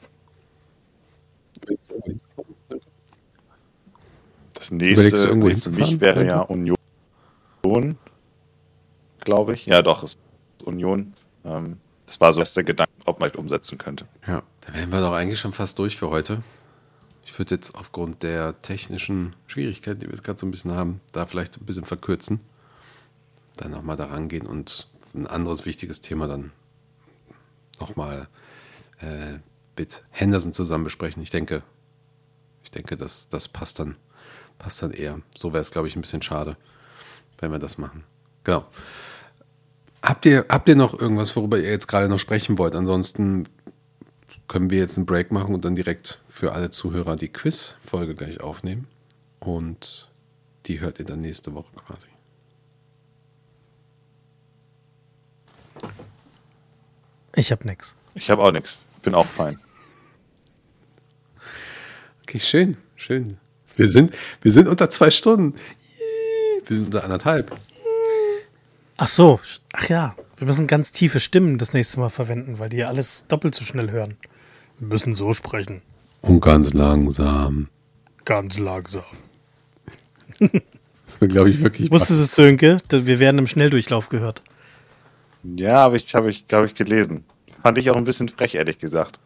Das Überlegst du nächste irgendwo für hinzufahren? mich wäre ja Union, glaube ich. Ja, doch, ist Union. Das war so der erste Gedanke, ob man es umsetzen könnte. Ja, da wären wir doch eigentlich schon fast durch für heute. Ich würde jetzt aufgrund der technischen Schwierigkeiten, die wir jetzt gerade so ein bisschen haben, da vielleicht ein bisschen verkürzen. Dann nochmal da rangehen und ein anderes wichtiges Thema dann nochmal mit Henderson zusammen besprechen. Ich denke, das passt dann eher. So wäre es, glaube ich, ein bisschen schade, wenn wir das machen. Genau. Habt ihr noch irgendwas, worüber ihr jetzt gerade noch sprechen wollt? Ansonsten können wir jetzt einen Break machen und dann direkt für alle Zuhörer die Quiz-Folge gleich aufnehmen. Und die hört ihr dann nächste Woche quasi. Ich habe nichts. Ich habe auch nichts. Bin auch fein. Okay, schön. Wir sind unter 2 Stunden. Wir sind unter 1,5. Ach so. Ach ja. Wir müssen ganz tiefe Stimmen das nächste Mal verwenden, weil die alles doppelt so schnell hören. Wir müssen so sprechen. Und ganz langsam. Ganz langsam. Das war, glaube ich, wirklich. Wusstest du es, Sönke? Wir werden im Schnelldurchlauf gehört. Ja, habe ich, glaube ich, gelesen. Fand ich auch ein bisschen frech, ehrlich gesagt.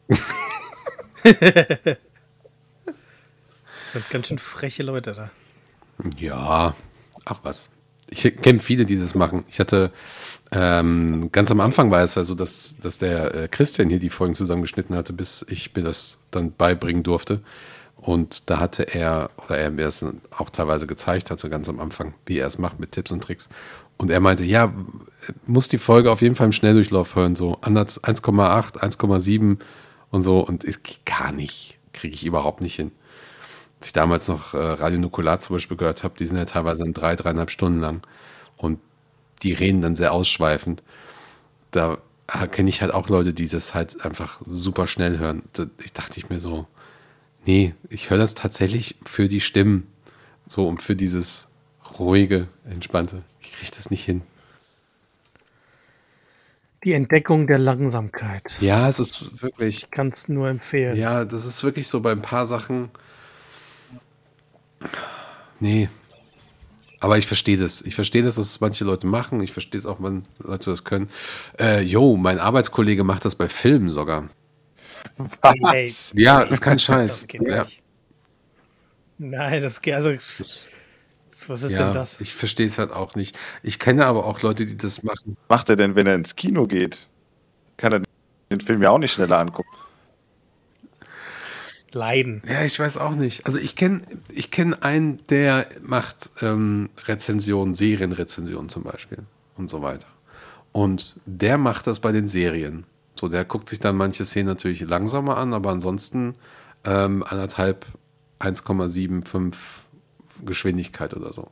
Das sind ganz schön freche Leute da. Ja, ach was. Ich kenne viele, die das machen. Ich hatte, ganz am Anfang war es also, dass der Christian hier die Folgen zusammengeschnitten hatte, bis ich mir das dann beibringen durfte. Und da hatte er mir das auch teilweise gezeigt hatte, ganz am Anfang, wie er es macht mit Tipps und Tricks. Und er meinte, ja, muss die Folge auf jeden Fall im Schnelldurchlauf hören, so 1,8, 1,7 und so. Und gar nicht, kriege ich überhaupt nicht hin. Als ich damals noch Radio Nukular zum Beispiel gehört habe, die sind ja teilweise dann 3,5 Stunden lang. Und die reden dann sehr ausschweifend. Da kenne ich halt auch Leute, die das halt einfach super schnell hören. Ich dachte mir so, nee, ich höre das tatsächlich für die Stimmen. So und für dieses ruhige, entspannte. Ich kriege das nicht hin. Die Entdeckung der Langsamkeit. Ja, es ist wirklich. Ich kann es nur empfehlen. Ja, das ist wirklich so bei ein paar Sachen. Nee. Aber ich verstehe das. Ich verstehe das, dass es manche Leute machen. Ich verstehe es auch, wenn Leute das können. Mein Arbeitskollege macht das bei Filmen sogar. Hey, Ja, ist kein Scheiß. das geht Ja. nicht. Nein, das geht. Also, was ist denn das? Ich verstehe es halt auch nicht. Ich kenne aber auch Leute, die das machen. Was macht er denn, wenn er ins Kino geht? Kann er den Film ja auch nicht schneller angucken. Leiden. Ja, ich weiß auch nicht. Also ich kenn einen, der macht Rezensionen, Serienrezensionen zum Beispiel und so weiter. Und der macht das bei den Serien. So, der guckt sich dann manche Szenen natürlich langsamer an, aber ansonsten 1,5, 1,75 Geschwindigkeit oder so.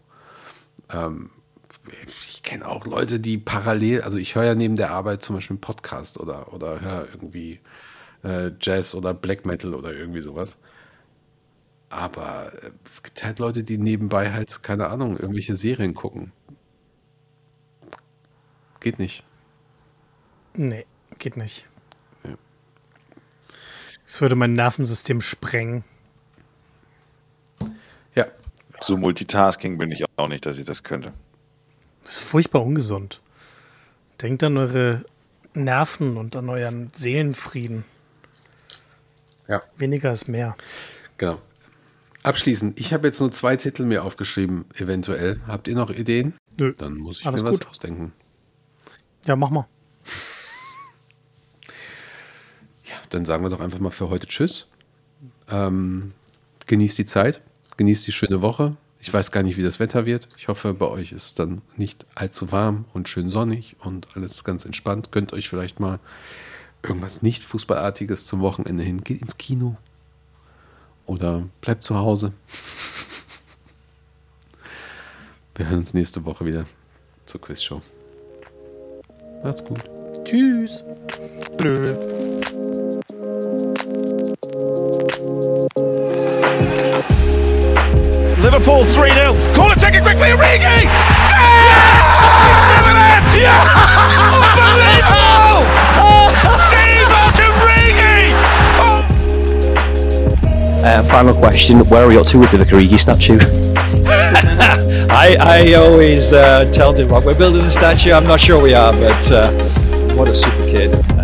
Ich kenne auch Leute, die parallel, also ich höre ja neben der Arbeit zum Beispiel einen Podcast oder höre irgendwie Jazz oder Black Metal oder irgendwie sowas. Aber es gibt halt Leute, die nebenbei halt, keine Ahnung, irgendwelche Serien gucken. Geht nicht. Nee, geht nicht. Ja. Das würde mein Nervensystem sprengen. Ja. So Multitasking bin ich auch nicht, dass ich das könnte. Das ist furchtbar ungesund. Denkt an eure Nerven und an euren Seelenfrieden. Ja. Weniger ist mehr. Genau. Abschließend, ich habe jetzt nur 2 Titel mir aufgeschrieben, eventuell. Habt ihr noch Ideen? Nö. Dann muss ich Alles mir was gut. ausdenken. Ja, mach mal. Ja, dann sagen wir doch einfach mal für heute Tschüss. Genießt die Zeit, genießt die schöne Woche. Ich weiß gar nicht, wie das Wetter wird. Ich hoffe, bei euch ist es dann nicht allzu warm und schön sonnig und alles ganz entspannt. Gönnt euch vielleicht mal irgendwas nicht Fußballartiges zum Wochenende hin. Geht ins Kino oder bleibt zu Hause. Wir hören uns nächste Woche wieder zur Quizshow. Macht's gut. Tschüss. Liverpool 3-0. Corner taken quickly. Origi! Yeah! Unbelievable! Divock Origi! Final question, where are we up to with the Origi statue? I always tell Divock, we're building a statue. I'm not sure we are, but what a super kid.